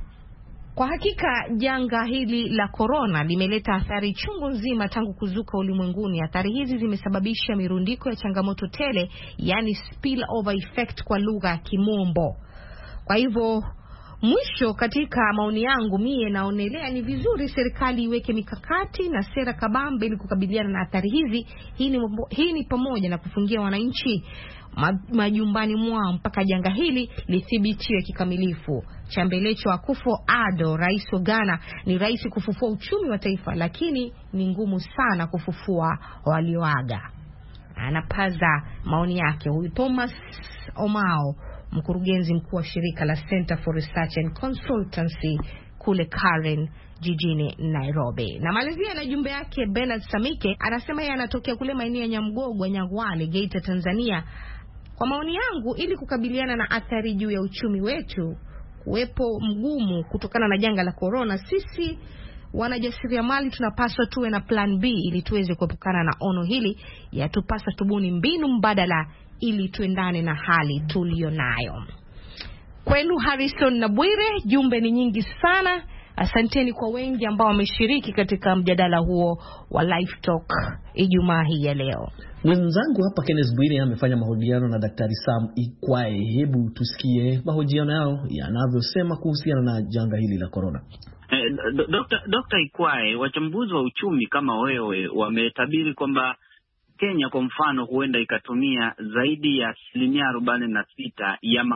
Kwa hakika janga hili la corona limeleta athari chungu nzima tangu kuzuka ulimwenguni. Athari hizi zimesababisha mirundiko ya changamoto tele, yani spill over effect kwa lugha ya Kimombo. Kwa hivyo mwisho, katika maoni yangu mie naonelea ni vizuri serikali iweke mikakati na sera kabambe ili kukabiliana na athari hizi. Hii ni pamoja na kufungia wananchi majumbani mwao mpaka janga hili lithibitiwe kikamilifu. Chambelecho Akufo-Addo, rais wa Ghana, ni rais kufufua uchumi wa taifa, lakini ni ngumu sana kufufua walioaga. Anapaza maoni yake huyu Thomas Omao, mkurugenzi mkuu wa shirika la Center for Research and Consultancy kule Karen jijini Nairobi. Na malizia na jumbe yake Bernard Samike, anasema yeye anatokea kule maeneo ya Nyamgogo, Nyangwale, Geita, Tanzania. Kwa maoni yangu, ili kukabiliana na athari juu ya uchumi wetu kuwepo mgumu kutokana na janga la corona, sisi wanajasiriamali tunapaswa tuwe na plan B ili tuweze kuepukana na ono hili. Yatupasa tubuni mbinu mbadala ili tuendane na hali tulionayo. Kwenu Harrison na Bwire, jumbe ni nyingi sana. Asanteni kwa wengi ambao wameshiriki katika mjadala huo wa Live Talk Ijumaa hii ya leo. Mwenzangu hapa Kenneth Bwire amefanya mahojiano na Daktari Sam Ikwae. Hebu tusikie mahojiano yao yanavyosema kuhusiana na janga hili la corona. Dr. Ikwae, wachambuzi wa uchumi kama wewe wametabiri kwamba Kenya kwa mfano huenda ikatumia zaidi ya 46% ya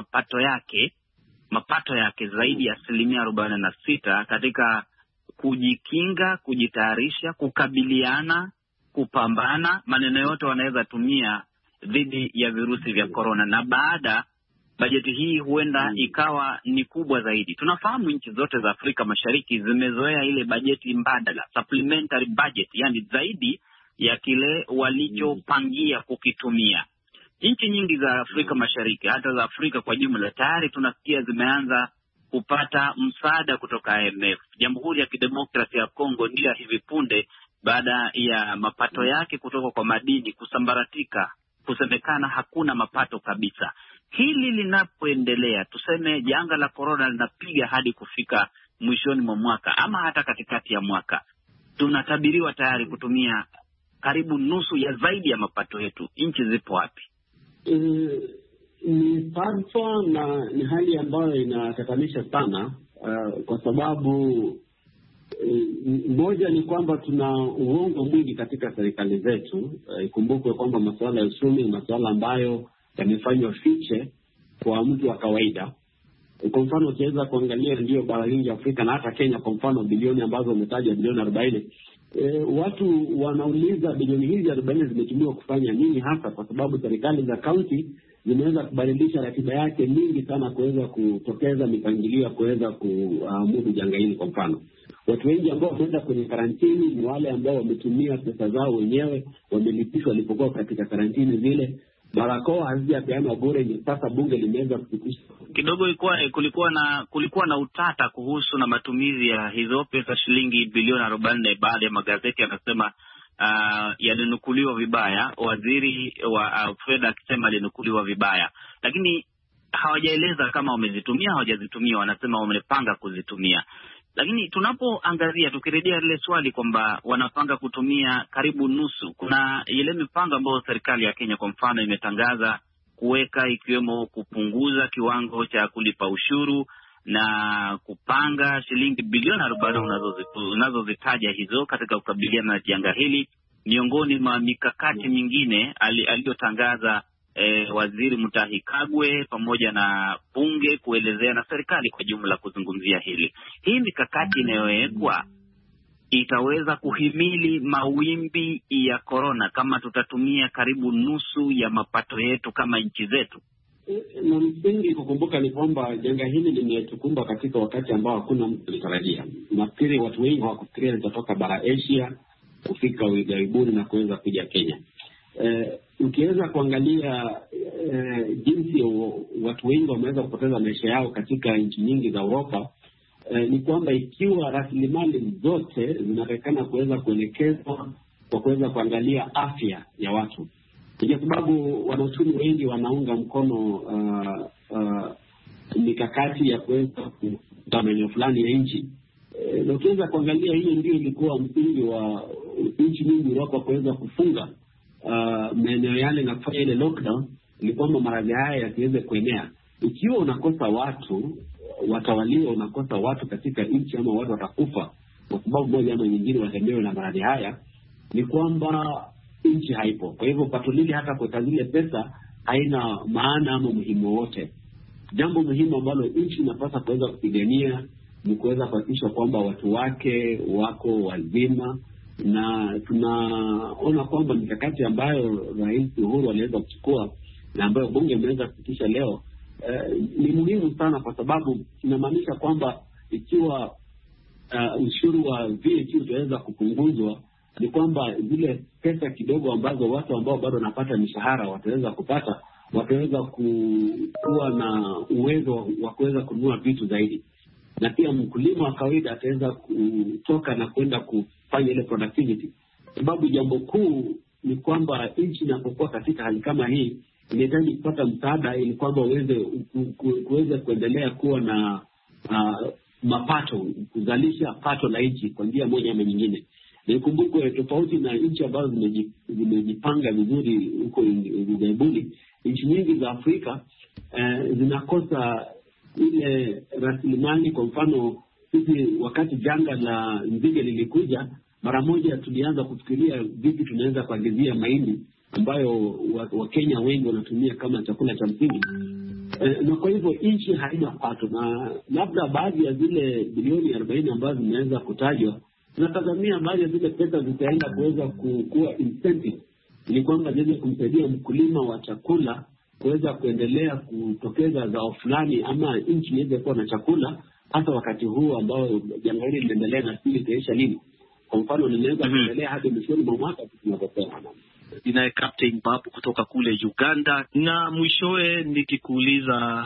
mapato yake zaidi ya 46% katika kujikinga, kujitayarisha, kukabiliana, kupambana, maneno yote wanaweza tumia dhidi ya virusi vya corona. Na baada bajeti hii huenda ikawa ni kubwa zaidi. Tunafahamu nchi zote za Afrika Mashariki zimezoea ile bajeti mbadala, supplementary budget, yani zaidi ya kile walichopangia kukitumia. Nchi nyingi za Afrika Mashariki, hata za Afrika kwa jumla, tayari tunasikia zimeanza kupata msaada kutoka IMF. Jamhuri ya Kidemokrasia ya Kongo ndio hivi punde, baada ya mapato yake kutoka kwa madini kusambaratika, kusemekana hakuna mapato kabisa. Hili linapoendelea, tuseme janga la corona linapiga hadi kufika mwishoni mwa mwaka ama hata katikati ya mwaka, tunatabiriwa tayari kutumia karibu nusu ya zaidi ya mapato yetu. Nchi zipo wapi? Ni falsa na ni hali ambayo inatatanisha sana, kwa sababu moja ni kwamba tuna uongo mwingi katika serikali zetu. Ikumbukwe kwamba masuala ya uchumi ni masuala ambayo yamefanywa fiche kwa mtu wa kawaida. Kwa mfano ukiweza kuangalia ndio bara hili Afrika na hata Kenya kwa mfano, bilioni ambazo umetaja bilioni 40, watu wanauliza bilioni hizi 40 zimetumiwa kufanya nini hasa, kwa sababu serikali za kaunti zimeweza kubadilisha ratiba yake mingi sana kuweza kutokeza mipangilio ya kuweza kumudu janga hili. Kwa mfano, watu wengi ambao wameenda kwenye karantini ni wale ambao wametumia pesa zao wenyewe, wamelipishwa walipokuwa katika karantini zile. Barakoa hazijapeanwa bure. Sasa bunge limeweza kupitisha kidogo. Kulikuwa na utata kuhusu na matumizi ya hizo pesa shilingi bilioni 40, baada ya magazeti yanasema yalinukuliwa vibaya, waziri wa fedha akisema alinukuliwa vibaya, lakini hawajaeleza kama wamezitumia hawajazitumia. Wanasema wamepanga kuzitumia. Lakini tunapoangazia, tukirejea ile swali kwamba wanapanga kutumia karibu nusu, kuna ile mipango ambayo serikali ya Kenya kwa mfano imetangaza kuweka, ikiwemo kupunguza kiwango cha kulipa ushuru na kupanga shilingi bilioni 40 unazozitaja hizo katika kukabiliana na janga hili, miongoni mwa mikakati mingine aliyotangaza Waziri Mutahi Kagwe pamoja na bunge kuelezea na serikali kwa jumla kuzungumzia hili. Hii mikakati inayowekwa itaweza kuhimili mawimbi ya corona kama tutatumia karibu nusu ya mapato yetu kama nchi zetu? Na msingi kukumbuka ni kwamba janga hili limetukumba katika wakati ambao hakuna mtu alitarajia. Nafikiri watu wengi hawakufikiria litatoka bara Asia kufika ughaibuni na kuweza kuja Kenya. Ukiweza kuangalia jinsi watu wengi wameweza kupoteza maisha yao katika nchi nyingi za Europa, ni kwamba ikiwa rasilimali zote zinatakikana kuweza kuelekezwa kwa kuweza kuangalia afya ya watu, kwa sababu wanauchumi wengi wanaunga mkono mikakati ya kuweza kutoa maeneo fulani ya nchi. Na ukiweza kuangalia, hiyo ndio ilikuwa msingi wa nchi nyingi Europa kuweza kufunga maeneo yale na kufanya ile lockdown, ni kwamba maradhi haya yasiweze kuenea. Ikiwa unakosa watu watawaliwa, unakosa watu katika nchi, ama watu watakufa kwa sababu moja ama nyingine watembewe na maradhi haya, ni kwamba nchi haipo. Kwa hivyo pato lile, hata kuweka zile pesa, haina maana ama muhimu wote. Jambo muhimu ambalo nchi inapaswa kuweza kupigania ni kuweza kuhakikisha kwamba watu wake wako wazima, na tunaona kwamba mikakati ambayo Rais Uhuru aliweza kuchukua na ambayo bunge imeweza kupitisha leo ni muhimu sana, kwa sababu inamaanisha kwamba ikiwa ushuru wa VAT utaweza kupunguzwa, ni kwamba zile pesa kidogo ambazo watu ambao bado wanapata mishahara wataweza kupata, wataweza kuwa na uwezo wa kuweza kununua vitu zaidi, na pia mkulima wa kawaida ataweza kutoka na kwenda kufanya ile productivity. Sababu jambo kuu ni kwamba nchi inapokuwa katika hali kama hii inahitaji kupata msaada ili kwamba kuweze kuendelea kuwa na mapato, kuzalisha pato la nchi kwa njia moja ama nyingine. Nikumbukwe, tofauti na nchi ambazo zimejipanga vizuri huko ughaibuni, nchi nyingi za Afrika zinakosa ile rasilimali. Kwa mfano, sisi wakati janga la nzige lilikuja, mara moja tulianza kufikiria vipi tunaweza kuagizia mahindi ambayo Wakenya wengi wanatumia kama chakula cha msingi. Na kwa hivyo nchi haina pato, na labda baadhi ya zile bilioni 40 ambazo zimeweza kutajwa, tunatazamia baadhi ya zile pesa zitaenda kuweza kuwa incentive, ili kwamba ziweze kumsaidia mkulima wa chakula kuweza kuendelea kutokeza zao fulani, ama nchi iweze kuwa na chakula hata wakati huu ambao janga hili linaendelea na sisi itaisha lini. Kwa mfano, linaweza kuendelea hadi mwishoni mwa mwaka tunaposema. Ninaye Captain Babu kutoka kule Uganda. Na mwishowe nikikuuliza,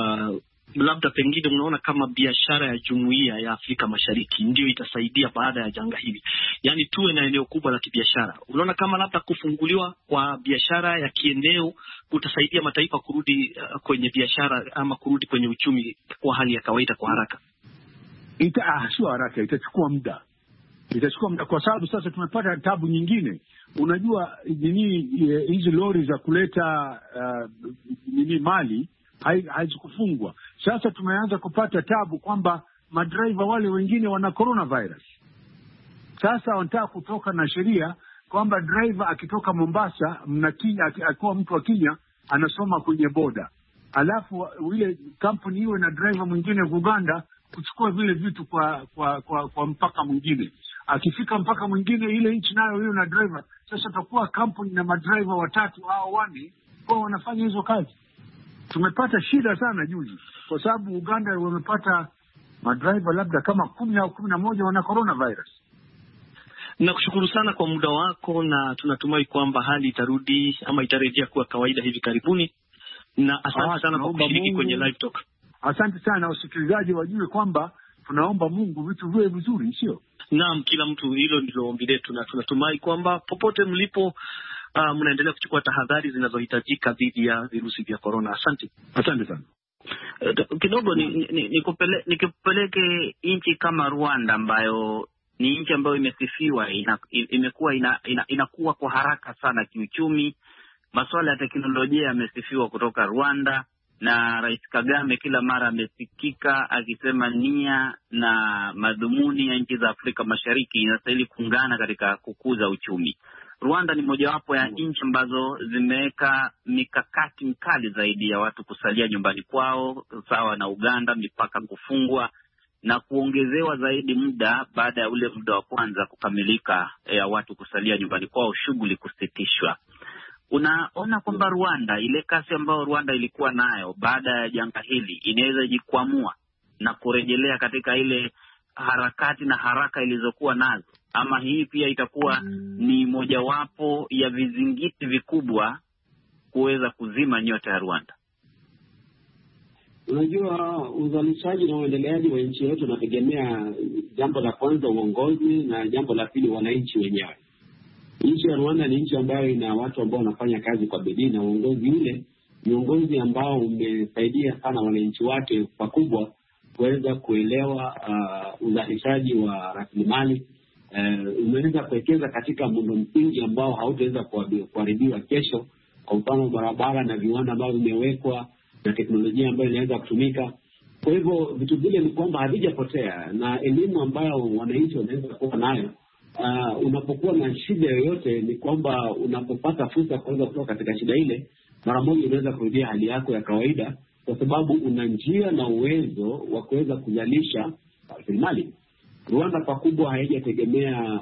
labda pengine unaona kama biashara ya Jumuiya ya Afrika Mashariki ndio itasaidia baada ya janga hili, yaani tuwe na eneo kubwa la kibiashara. Unaona kama labda kufunguliwa kwa biashara ya kieneo kutasaidia mataifa kurudi kwenye biashara ama kurudi kwenye uchumi kwa hali ya kawaida kwa haraka? Sio haraka, itachukua muda. itachukua muda, kwa sababu sasa tumepata tabu nyingine. Unajua hizi lori za kuleta mali hazikufungwa. Sasa tumeanza kupata tabu kwamba madriver wale wengine wana coronavirus. Sasa wanataka kutoka na sheria kwamba driver akitoka Mombasa, akiwa mtu wa Kenya anasoma kwenye boda, alafu ile kampuni iwe na driver mwingine Uganda kuchukua vile vitu kwa mpaka mwingine. Akifika mpaka mwingine, ile nchi nayo hiyo na driver. Sasa tutakuwa kampuni na madriver 3 au 4 kwa wanafanya hizo kazi. Tumepata shida sana juzi, kwa sababu Uganda wamepata madriver labda kama 10 au 11 wana coronavirus. Nakushukuru sana kwa muda wako, na tunatumai kwamba hali itarudi ama itarejea kuwa kawaida hivi karibuni, na asante sana kwa kushiriki kwenye live talk. Asante sana. Wasikilizaji wajue kwamba tunaomba Mungu vitu viwe vizuri, sio? Naam, kila mtu, hilo ndilo ombi letu, na tunatumai kwamba popote mlipo mnaendelea kuchukua tahadhari zinazohitajika dhidi ya virusi vya corona. Asante sana. Kidogo nikupeleke nchi kama Rwanda, ambayo ni nchi ambayo imesifiwa, imekuwa inakuwa kwa haraka sana kiuchumi. Masuala ya teknolojia yamesifiwa kutoka Rwanda, na Rais Kagame kila mara amesikika akisema nia na madhumuni ya nchi za Afrika Mashariki inastahili kuungana katika kukuza uchumi. Rwanda ni mojawapo ya nchi ambazo zimeweka mikakati mikali zaidi ya watu kusalia nyumbani kwao, sawa na Uganda, mipaka kufungwa na kuongezewa zaidi muda baada ya ule muda wa kwanza kukamilika ya watu kusalia nyumbani kwao, shughuli kusitishwa. Unaona kwamba Rwanda, ile kasi ambayo Rwanda ilikuwa nayo baada ya janga hili, inaweza jikwamua na kurejelea katika ile harakati na haraka ilizokuwa nazo, ama hii pia itakuwa ni mojawapo ya vizingiti vikubwa kuweza kuzima nyota ya Rwanda? Unajua, uzalishaji na uendeleaji wa nchi yetu unategemea, jambo la kwanza, uongozi, na jambo la pili, wananchi wenyewe. Nchi ya Rwanda ni nchi ambayo ina watu ambao wanafanya kazi kwa bidii, na uongozi ule ni uongozi ambao umesaidia sana wananchi wake pakubwa kuweza kuelewa uzalishaji wa rasilimali. Umeweza kuwekeza katika muundo msingi ambao hautaweza kuharibiwa kesho. Kwa mfano, barabara na viwanda ambavyo vimewekwa na teknolojia ambayo inaweza kutumika. Kwa hivyo vitu vile ni kwamba havijapotea, na elimu ambayo wananchi wanaweza kuwa nayo. Unapokuwa na shida yoyote, ni kwamba unapopata fursa kuweza kutoka katika shida ile, mara moja unaweza kurudia hali yako ya kawaida, kwa sababu una njia na uwezo wa kuweza kuzalisha rasilimali. Rwanda pakubwa haijategemea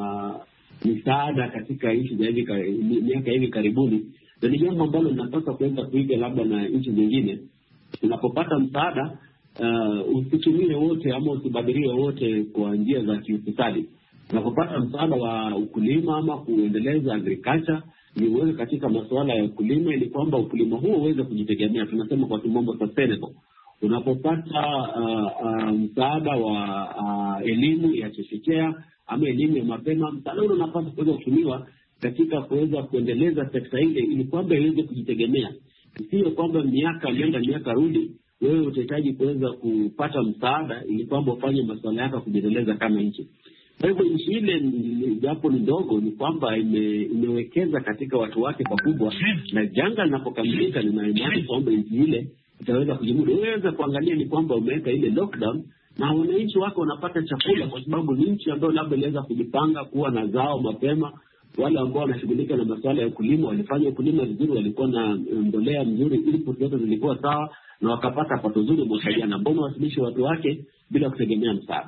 misaada katika nchi za miaka hivi karibuni, na ni jambo ambalo linapaswa kuweza kuiga labda na nchi zingine. Unapopata msaada, usitumie wote ama usibadilie wote kwa njia za kiufisadi. Unapopata msaada wa ukulima ama kuendeleza agriculture, ni uweze katika masuala ya ukulima, ili kwamba ukulima huo uweze kujitegemea. Tunasema kwa kimombo sustainable. Unapopata msaada wa elimu ya chekechea ama elimu ya mapema, msaada ule unapaswa kuweza kutumiwa katika kuweza kuendeleza sekta ile, ili kwamba iweze kujitegemea. Sio kwamba miaka nenda miaka rudi, wewe utahitaji kuweza kupata msaada ili kwamba ufanye masuala yako kujiendeleza kama nchi. Kwa hivyo nchi ile, japo ni ndogo, ni kwamba imewekeza katika watu wake pakubwa, na janga linapokamilika, nina imani kwamba nchi ile itaweza kujimudu. Unaweza kuangalia ni kwamba umeweka ile lockdown na wananchi wake wanapata chakula, kwa sababu ni nchi ambayo labda iliweza kujipanga kuwa na zao mapema. Wale ambao wanashughulika na masuala ya ukulima walifanya ukulima vizuri, walikuwa na mbolea mzuri, input zote zilikuwa sawa, na wakapata pato zuri mwaka jana. Mbona wasilishe watu wake bila kutegemea msaada?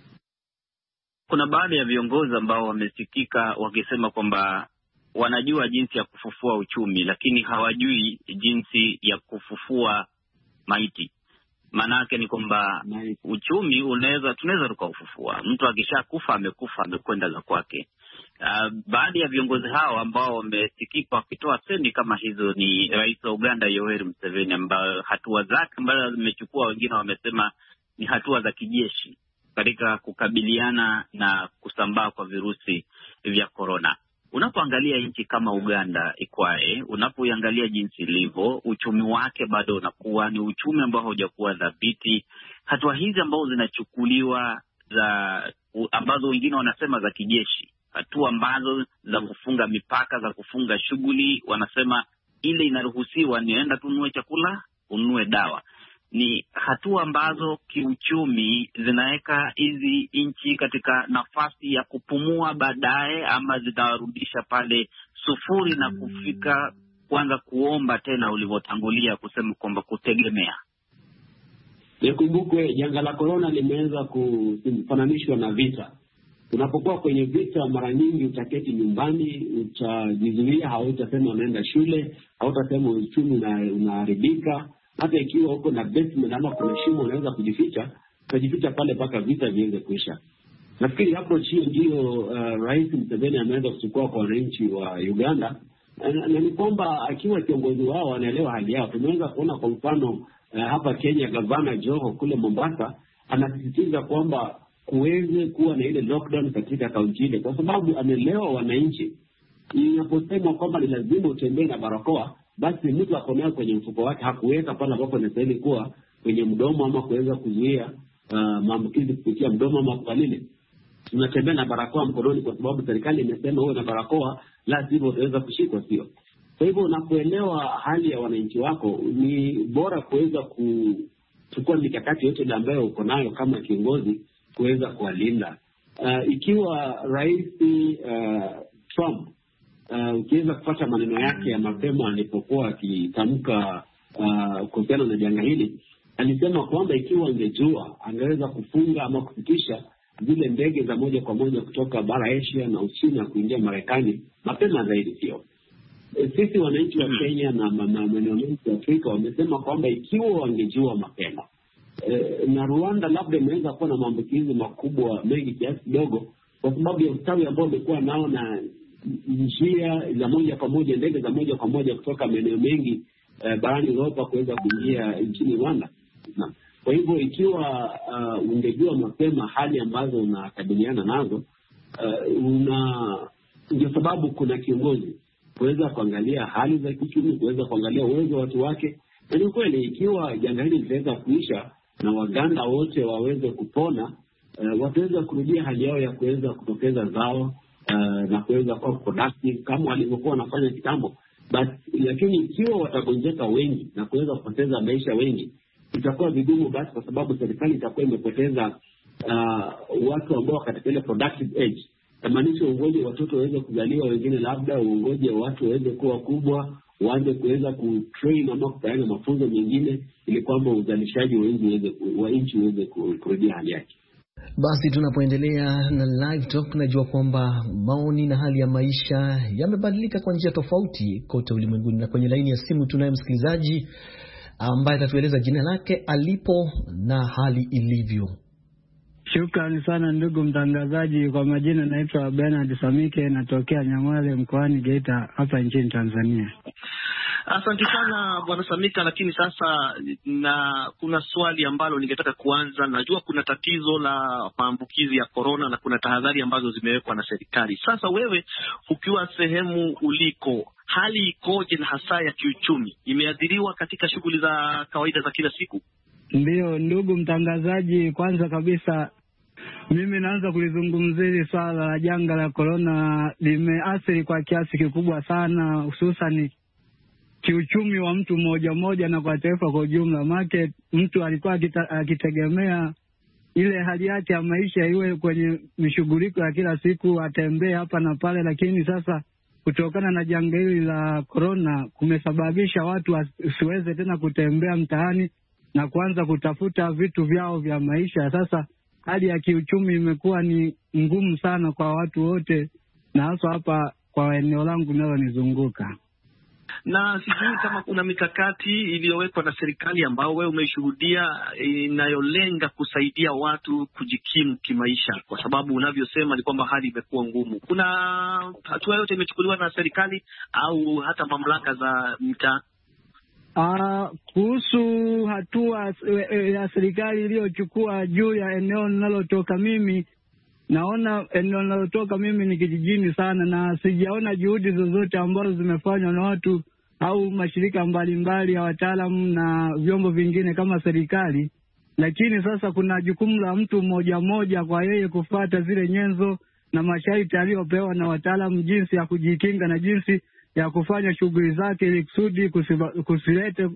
Kuna baadhi ya viongozi ambao wamesikika wakisema kwamba wanajua jinsi ya kufufua uchumi, lakini hawajui jinsi ya kufufua maiti. Maanake ni kwamba uchumi tunaweza tukaufufua. Mtu akishakufa amekufa, amekwenda za kwake. Baadhi ya viongozi hao ambao wamesikika wakitoa sendi kama hizo ni Rais wa Uganda Yoweri Museveni, ambayo hatua zake ambazo zimechukua, wengine wamesema ni hatua za kijeshi katika kukabiliana na kusambaa kwa virusi vya corona. Unapoangalia nchi kama Uganda ikwae, unapoangalia jinsi ilivyo, uchumi wake bado unakuwa ni uchumi ambao haujakuwa dhabiti. Hatua hizi ambazo zinachukuliwa ambazo wengine wanasema za kijeshi, hatua ambazo za kufunga mipaka, za kufunga shughuli. Wanasema ile inaruhusiwa ni enda tununue chakula, ununue dawa. Ni hatua ambazo kiuchumi zinaweka hizi nchi katika nafasi ya kupumua baadaye, ama zitawarudisha pale sufuri na kufika kwanza kuomba tena ulivyotangulia kusema kwamba kutegemea. Nikumbukwe janga la corona limeweza kufananishwa na vita. Unapokuwa kwenye vita, mara nyingi utaketi nyumbani, utajizuia, hautasema unaenda shule, hautasema uchumi unaharibika. Hata ikiwa uko na basement ama kuna shimo unaweza kujificha, utajificha pale mpaka vita viweze kuisha. Nafikiri hapo chini ndio Rais Museveni ameweza kuchukua kwa wananchi wa Uganda, na ni kwamba akiwa kiongozi wao anaelewa hali yao. Tumeweza kuona kwa mfano hapa Kenya, Gavana Joho kule Mombasa anasisitiza kwamba kuweze kuwa na ile lockdown katika kaunti ile, kwa sababu ameelewa wananchi. Inaposema kwamba ni lazima utembee na barakoa, basi mtu ako nayo kwenye mfuko wake, hakuweka pale ambapo inastahili kuwa kwenye mdomo ama kuweza kuzuia maambukizi kupitia mdomo ama kwa nini. Tunatembea na barakoa mkononi kwa sababu serikali imesema uwe na barakoa, la sivyo utaweza kushikwa, sio? Kwa hivyo unapoelewa hali ya wananchi wako, ni bora kuweza kuchukua mikakati yote ambayo uko nayo kama kiongozi kuweza kuwalinda. Ikiwa Rais Trump ukiweza kupata maneno yake ya mapema alipokuwa akitamka kuhusiana na janga hili, alisema kwamba ikiwa angejua angeweza kufunga ama kufikisha zile ndege za moja kwa moja kutoka bara Asia na Uchina kuingia Marekani mapema zaidi, sio? Sisi wananchi wa Kenya na maeneo mengi ya Afrika wamesema kwamba ikiwa wangejua mapema, na Rwanda labda imeweza kuwa na maambukizi makubwa mengi kiasi kidogo kwa sababu ya ustawi ambao umekuwa nao na njia za moja kwa moja, ndege za moja kwa moja kutoka maeneo mengi barani Europa kuweza kuingia nchini Rwanda. Kwa hivyo ikiwa ungejua mapema hali ambazo unakabiliana nazo, ndio sababu kuna kiongozi kuweza kuangalia hali za kiuchumi, kuweza kuangalia uwezo wa watu wake. Na ni kweli ikiwa janga hili litaweza kuisha na Waganda wote waweze kupona, wataweza kurudia hali yao ya kuweza kutokeza zao na kuweza kuwa productive kama walivyokuwa wanafanya kitambo. Lakini ikiwa watagonjeka wengi na kuweza kupoteza maisha wengi, itakuwa vigumu basi, kwa sababu serikali itakuwa imepoteza watu ambao katika ile productive age. Tamaanisha uongoje watoto waweze kuzaliwa, wengine labda uongoje watu waweze kuwa kubwa, waanze kuweza kutrain ama kupeana mafunzo mengine ili kwamba uzalishaji wa nchi uweze kurudia hali yake. Basi tunapoendelea na live talk, najua kwamba maoni na hali ya maisha yamebadilika kwa njia tofauti kote ulimwenguni, na kwenye laini ya simu tunaye msikilizaji ambaye atatueleza jina lake, alipo na hali ilivyo. Shukrani sana ndugu mtangazaji. Kwa majina naitwa Bernard Samike, natokea Nyamwale mkoani Geita hapa nchini Tanzania. Asante sana Bwana Samika, lakini sasa kuna swali ambalo ningetaka kuanza. Najua kuna tatizo la maambukizi ya corona na kuna tahadhari ambazo zimewekwa na serikali. Sasa wewe ukiwa sehemu uliko, hali ikoje na hasa ya kiuchumi? Imeathiriwa katika shughuli za kawaida za kila siku? Ndio ndugu mtangazaji, kwanza kabisa mimi naanza kulizungumzia swala la janga la corona. Limeathiri kwa kiasi kikubwa sana, hususan kiuchumi wa mtu mmoja mmoja na kwa taifa kwa ujumla. Market mtu alikuwa akitegemea ile hali yake ya maisha iwe kwenye mishughuliko ya kila siku, atembee hapa na pale, lakini sasa kutokana na janga hili la corona kumesababisha watu wasiweze tena kutembea mtaani na kuanza kutafuta vitu vyao vya maisha. Sasa hali ya kiuchumi imekuwa ni ngumu sana kwa watu wote, na hasa hapa kwa eneo langu linalonizunguka. Na sijui kama kuna mikakati iliyowekwa na serikali ambao wewe umeshuhudia inayolenga kusaidia watu kujikimu kimaisha, kwa sababu unavyosema ni kwamba hali imekuwa ngumu. Kuna hatua yote imechukuliwa na serikali au hata mamlaka za mtaa? Kuhusu hatua ya serikali iliyochukua juu ya eneo ninalotoka mimi, naona eneo ninalotoka mimi ni kijijini sana, na sijaona juhudi zozote ambazo zimefanywa na watu au mashirika mbalimbali ya wataalamu na vyombo vingine kama serikali. lakini sasa kuna jukumu la mtu mmoja kwa yeye kufuata zile nyenzo na masharti aliyopewa na wataalamu, jinsi ya kujikinga na jinsi ya kufanya shughuli zake, ili kusudi kusilete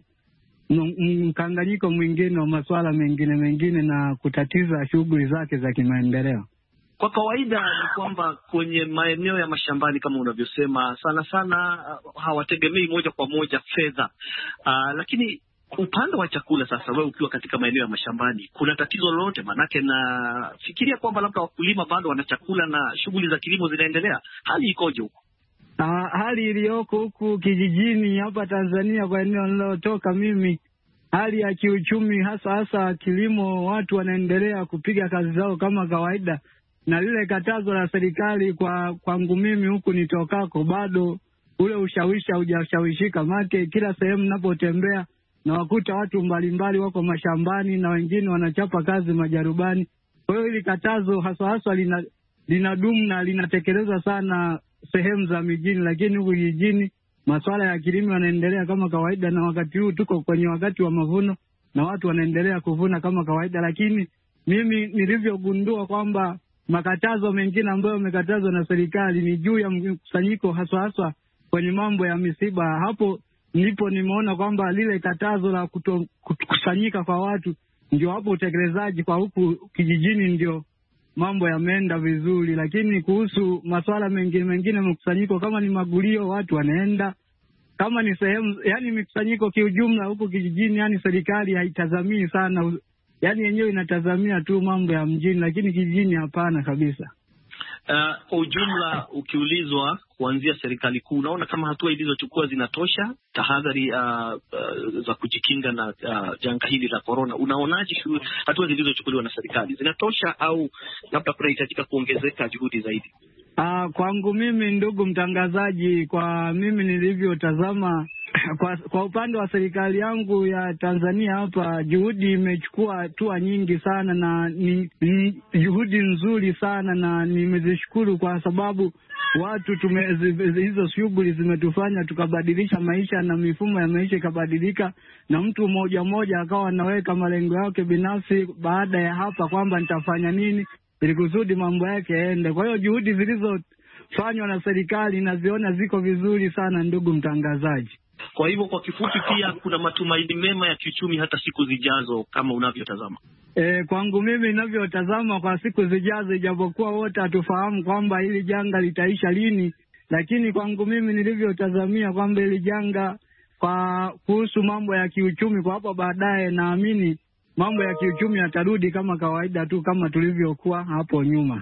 mkanganyiko mwingine wa masuala mengine na kutatiza shughuli zake za kimaendeleo. Kwa kawaida ni kwamba kwenye maeneo ya mashambani kama unavyosema, sana hawategemei moja kwa moja fedha. Lakini upande wa chakula sasa, wewe ukiwa katika maeneo ya mashambani, kuna tatizo lolote? Manake nafikiria kwamba labda wakulima bado wana chakula na shughuli za kilimo zinaendelea. Hali ikoje huko? Hali iliyoko huku kijijini hapa Tanzania, kwa eneo nilotoka mimi, hali ya kiuchumi hasa kilimo, watu wanaendelea kupiga kazi zao kama kawaida, na lile katazo la serikali kwangu mimi huku nitokako, bado ule ushawishi haujashawishika. Maana kila sehemu ninapotembea na wakuta watu mbalimbali wako mashambani na wengine wanachapa kazi majarubani. Kwa hiyo hili katazo hasa linadumu na linatekelezwa sana sehemu za mijini, lakini huku jijini masuala ya kilimo yanaendelea kama kawaida, na wakati huu tuko kwenye wakati wa mavuno na watu wanaendelea kuvuna kama kawaida. Lakini mimi nilivyogundua kwamba makatazo mengine ambayo yamekatazwa na serikali ni juu ya mkusanyiko, hasa kwenye mambo ya misiba. Hapo ndipo nimeona kwamba lile katazo la kukusanyika kwa watu, ndio hapo utekelezaji kwa huku kijijini ndio mambo yameenda vizuri. Lakini kuhusu masuala mengine mkusanyiko, kama ni magulio watu wanaenda, kama ni sehemu, yani mikusanyiko kiujumla huku kijijini, yani serikali haitazamii sana, yani yenyewe inatazamia tu mambo ya mjini, lakini kijijini hapana kabisa. Kwa ujumla ukiulizwa kuanzia serikali kuu, unaona kama hatua ilizochukua zinatosha tahadhari za kujikinga na janga hili la corona? Unaonaje hatua zilizochukuliwa na serikali zinatosha, au labda kunahitajika kuongezeka juhudi zaidi? Kwangu mimi, ndugu mtangazaji, kwa mimi nilivyotazama, kwa upande wa serikali yangu ya Tanzania hapa, juhudi imechukua hatua nyingi sana, na ni juhudi nzuri sana, na nimezishukuru kwa sababu watu hizo shughuli zimetufanya tukabadilisha maisha na mifumo ya maisha ikabadilika, na mtu mmoja akawa anaweka malengo yake binafsi baada ya hapa kwamba nitafanya nini ili kusudi mambo yake yaende. Kwa hiyo juhudi zilizofanywa na serikali naziona ziko vizuri sana, ndugu mtangazaji. Kwa hivyo kwa kifupi, pia kuna matumaini mema ya kiuchumi hata siku zijazo kama unavyotazama? Kwangu mimi ninavyotazama kwa siku zijazo, ijapokuwa wote hatufahamu kwamba hili janga litaisha lini, lakini kwangu mimi nilivyotazamia kwamba hili janga, kwa kuhusu mambo ya kiuchumi, kwa hapo baadaye naamini mambo ya kiuchumi yatarudi kama kawaida tu kama tulivyokuwa hapo nyuma.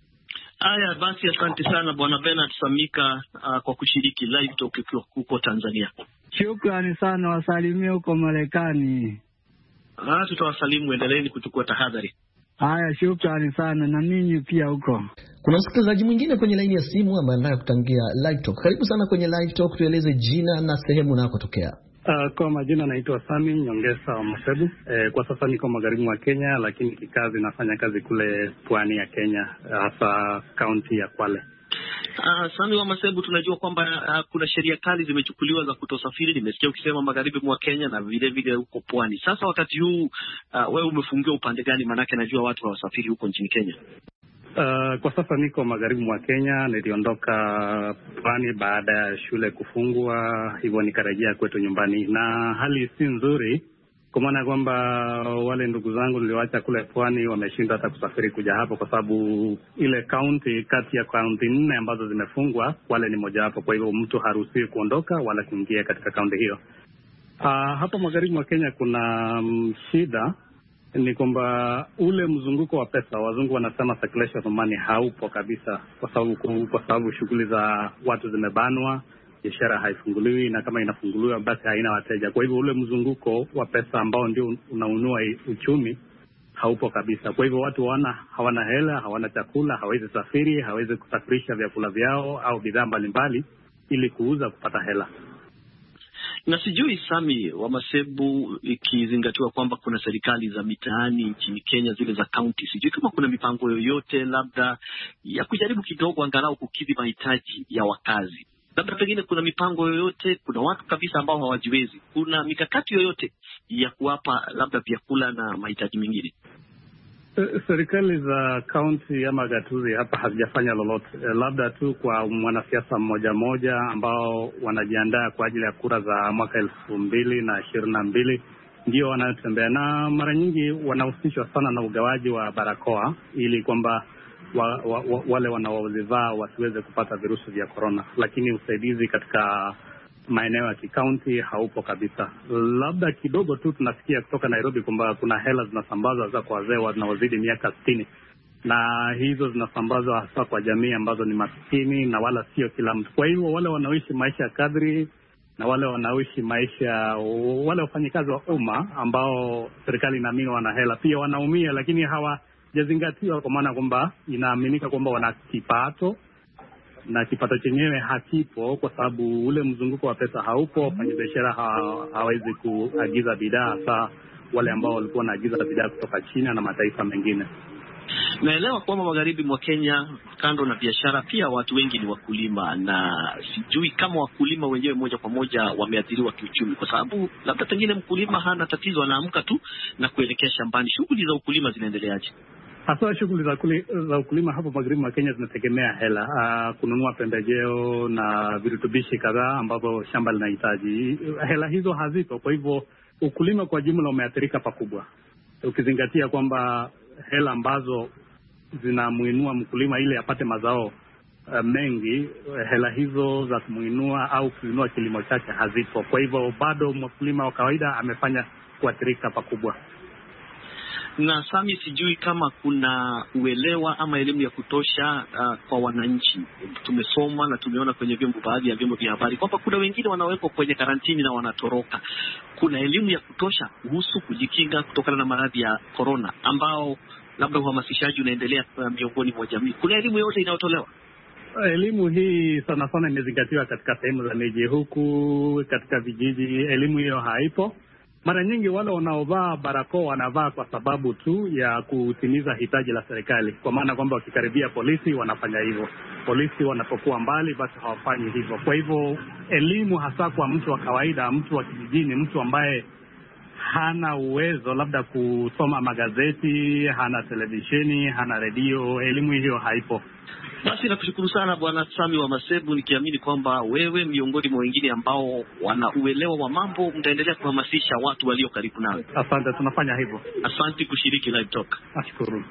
Haya basi, asante sana Bwana Bernard Samika kwa kushiriki live talk huko Tanzania. Shukrani sana, wasalimie huko Marekani. Tutawasalimu, endeleeni kuchukua tahadhari. Haya, shukrani sana, na ninyi pia huko. Kuna msikilizaji mwingine kwenye laini ya simu ambaye anataka kutangia live talk. Karibu sana kwenye live talk, tueleze jina na sehemu unakotokea. Kwa majina naitwa Sami Nyongesa wa Masebu. Kwa sasa niko magharibi mwa Kenya, lakini kikazi nafanya kazi kule pwani ya Kenya, hasa kaunti ya Kwale. Sami wa Masebu, tunajua kwamba kuna sheria kali zimechukuliwa za kutosafiri. Nimesikia ukisema magharibi mwa Kenya na vile vile huko pwani. Sasa wakati huu wewe umefungiwa upande gani? Manake najua watu hawasafiri huko nchini Kenya. Kwa sasa niko magharibi mwa Kenya. Niliondoka pwani baada ya shule kufungwa, hivyo nikarejea kwetu nyumbani, na hali si nzuri, kwa maana kwamba wale ndugu zangu niliwacha kule pwani wameshindwa hata kusafiri kuja hapo, kwa sababu ile kaunti, kati ya kaunti 4 ambazo zimefungwa, wale ni moja wapo. Kwa hivyo mtu haruhusiwi kuondoka wala kuingia katika kaunti hiyo. Hapa magharibi mwa Kenya kuna shida, ni kwamba ule mzunguko wa pesa, wazungu wanasema circulation of money, haupo kabisa, kwa sababu shughuli za watu zimebanwa, biashara haifunguliwi, na kama inafunguliwa basi haina wateja. Kwa hivyo ule mzunguko wa pesa ambao ndio unaunua uchumi haupo kabisa. Kwa hivyo watu hawana hela, hawana chakula, hawezi safiri, hawezi kusafirisha vyakula vyao au bidhaa mbalimbali ili kuuza kupata hela. Na sijui Sami wa Masebu, ikizingatiwa kwamba kuna serikali za mitaani nchini Kenya, zile za county, sijui kama kuna mipango yoyote labda ya kujaribu kidogo angalau kukidhi mahitaji ya wakazi. Labda pengine kuna mipango yoyote, kuna watu kabisa ambao hawajiwezi, kuna mikakati yoyote ya kuwapa labda vyakula na mahitaji mengine? Serikali za kaunti ama gatuzi hapa hazijafanya lolote, labda tu kwa mwanasiasa mmoja ambao wanajiandaa kwa ajili ya kura za mwaka 2022 ndio wanatembea, na mara nyingi wanahusishwa sana na ugawaji wa barakoa ili kwamba wale wanaozivaa wasiweze kupata virusi vya corona, lakini usaidizi katika maeneo ya kikaunti haupo kabisa. Labda kidogo tu tunasikia kutoka Nairobi kwamba kuna hela zinasambazwa za kwa wazee wanaozidi miaka 60, na hizo zinasambazwa hasa kwa jamii ambazo ni maskini na wala sio kila mtu. Kwa hivyo wale wanaoishi maisha ya kadri na wale wanaoishi maisha, wale wafanyikazi wa umma ambao serikali inaamini wana hela pia wanaumia, lakini hawajazingatiwa, kwa maana kwamba inaaminika kwamba wana kipato na kipato chenyewe hakipo kwa sababu ule mzunguko wa pesa haupo. Wafanyabiashara hawezi kuagiza bidhaa, hasa wale ambao walikuwa wanaagiza bidhaa kutoka China na mataifa mengine. Naelewa kwamba magharibi mwa Kenya, kando na biashara, pia watu wengi ni wakulima, na sijui kama wakulima wenyewe moja kwa moja wameathiriwa kiuchumi, kwa sababu labda pengine mkulima hana tatizo, anaamka tu na kuelekea shambani. Shughuli za ukulima zinaendeleaje? Hasa shughuli za ukulima hapo magharibi mwa Kenya zinategemea hela, kununua pembejeo na virutubishi kadhaa ambavyo shamba linahitaji. Hela hizo hazipo, kwa hivyo ukulima kwa jumla umeathirika pakubwa, ukizingatia kwamba hela ambazo zinamuinua mkulima ili apate mazao mengi, hela hizo za kumuinua au kuinua kilimo chake hazipo. Kwa hivyo bado mkulima wa kawaida amefanya kuathirika pakubwa. Na Sami, sijui kama kuna uelewa ama elimu ya kutosha kwa wananchi. Tumesoma na tumeona kwenye baadhi ya vyombo vya habari kwamba kuna wengine wanawekwa kwenye karantini na wanatoroka. Kuna elimu ya kutosha kuhusu kujikinga kutokana na maradhi ya corona, ambao labda uhamasishaji unaendelea miongoni mwa jamii? Kuna elimu yote inayotolewa? Elimu hii sana sana imezingatiwa katika sehemu za miji, huku katika vijiji elimu hiyo haipo. Mara nyingi wale wanaovaa barakoa wanavaa kwa sababu tu ya kutimiza hitaji la serikali, kwa maana kwamba wakikaribia polisi wanafanya hivyo, polisi wanapokuwa mbali basi hawafanyi hivyo. Kwa hivyo elimu hasa kwa mtu wa kawaida, mtu wa kijijini, mtu ambaye hana uwezo labda kusoma magazeti, hana televisheni, hana redio, elimu hiyo haipo. Basi nakushukuru sana Bwana Sami wa Masebu, nikiamini kwamba wewe miongoni mwa wengine ambao wana uelewa wa mambo mtaendelea kuhamasisha watu walio karibu nawe. Asante, tunafanya hivyo. Asante kushiriki Live Talk. Nashukuru.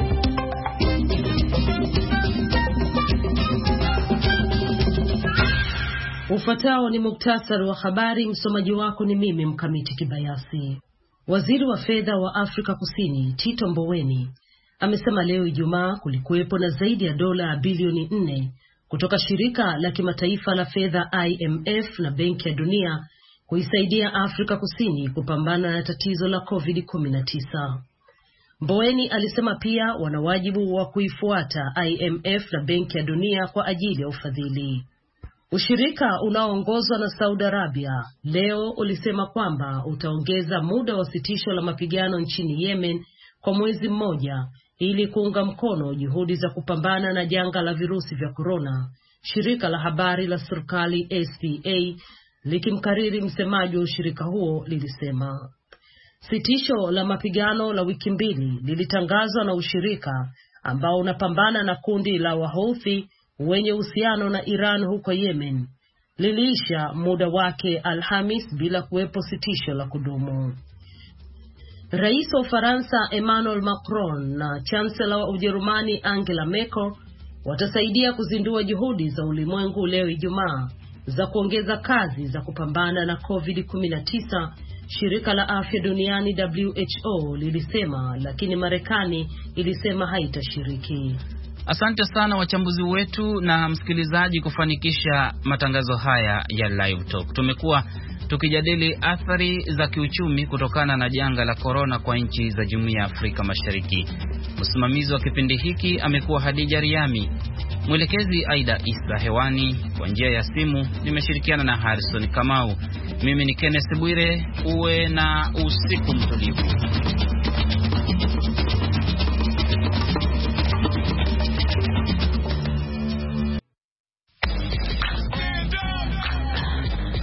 Ufuatao ni muktasari wa habari, msomaji wako ni mimi Mkamiti Kibayasi. Waziri wa fedha wa Afrika Kusini Tito Mboweni amesema leo Ijumaa kulikuwepo na zaidi ya dola bilioni 4 kutoka shirika la kimataifa la fedha IMF na Benki ya Dunia kuisaidia Afrika Kusini kupambana na tatizo la COVID-19. Mboweni alisema pia wana wajibu wa kuifuata IMF na Benki ya Dunia kwa ajili ya ufadhili. Ushirika unaoongozwa na Saudi Arabia leo ulisema kwamba utaongeza muda wa sitisho la mapigano nchini Yemen kwa mwezi mmoja ili kuunga mkono juhudi za kupambana na janga la virusi vya corona. Shirika la habari la serikali SPA likimkariri msemaji wa ushirika huo lilisema sitisho la mapigano la wiki 2 lilitangazwa na ushirika ambao unapambana na kundi la Wahouthi wenye uhusiano na Iran huko Yemen liliisha muda wake Alhamis bila kuwepo sitisho la kudumu. Rais wa Ufaransa Emmanuel Macron na Chancellor wa Ujerumani Angela Merkel watasaidia kuzindua juhudi za ulimwengu leo Ijumaa za kuongeza kazi za kupambana na COVID-19, shirika la afya duniani WHO lilisema, lakini Marekani ilisema haitashiriki. Asante sana wachambuzi wetu na msikilizaji kufanikisha matangazo haya ya Live Talk. Tumekuwa tukijadili athari za kiuchumi kutokana na janga la corona kwa nchi za Jumuiya ya Afrika Mashariki. Msimamizi wa kipindi hiki amekuwa Hadija Riami. Mwelekezi Aida Isa. Hewani kwa njia ya simu nimeshirikiana na Harrison Kamau. Mimi ni Kenneth Bwire. Uwe na usiku mtulivu.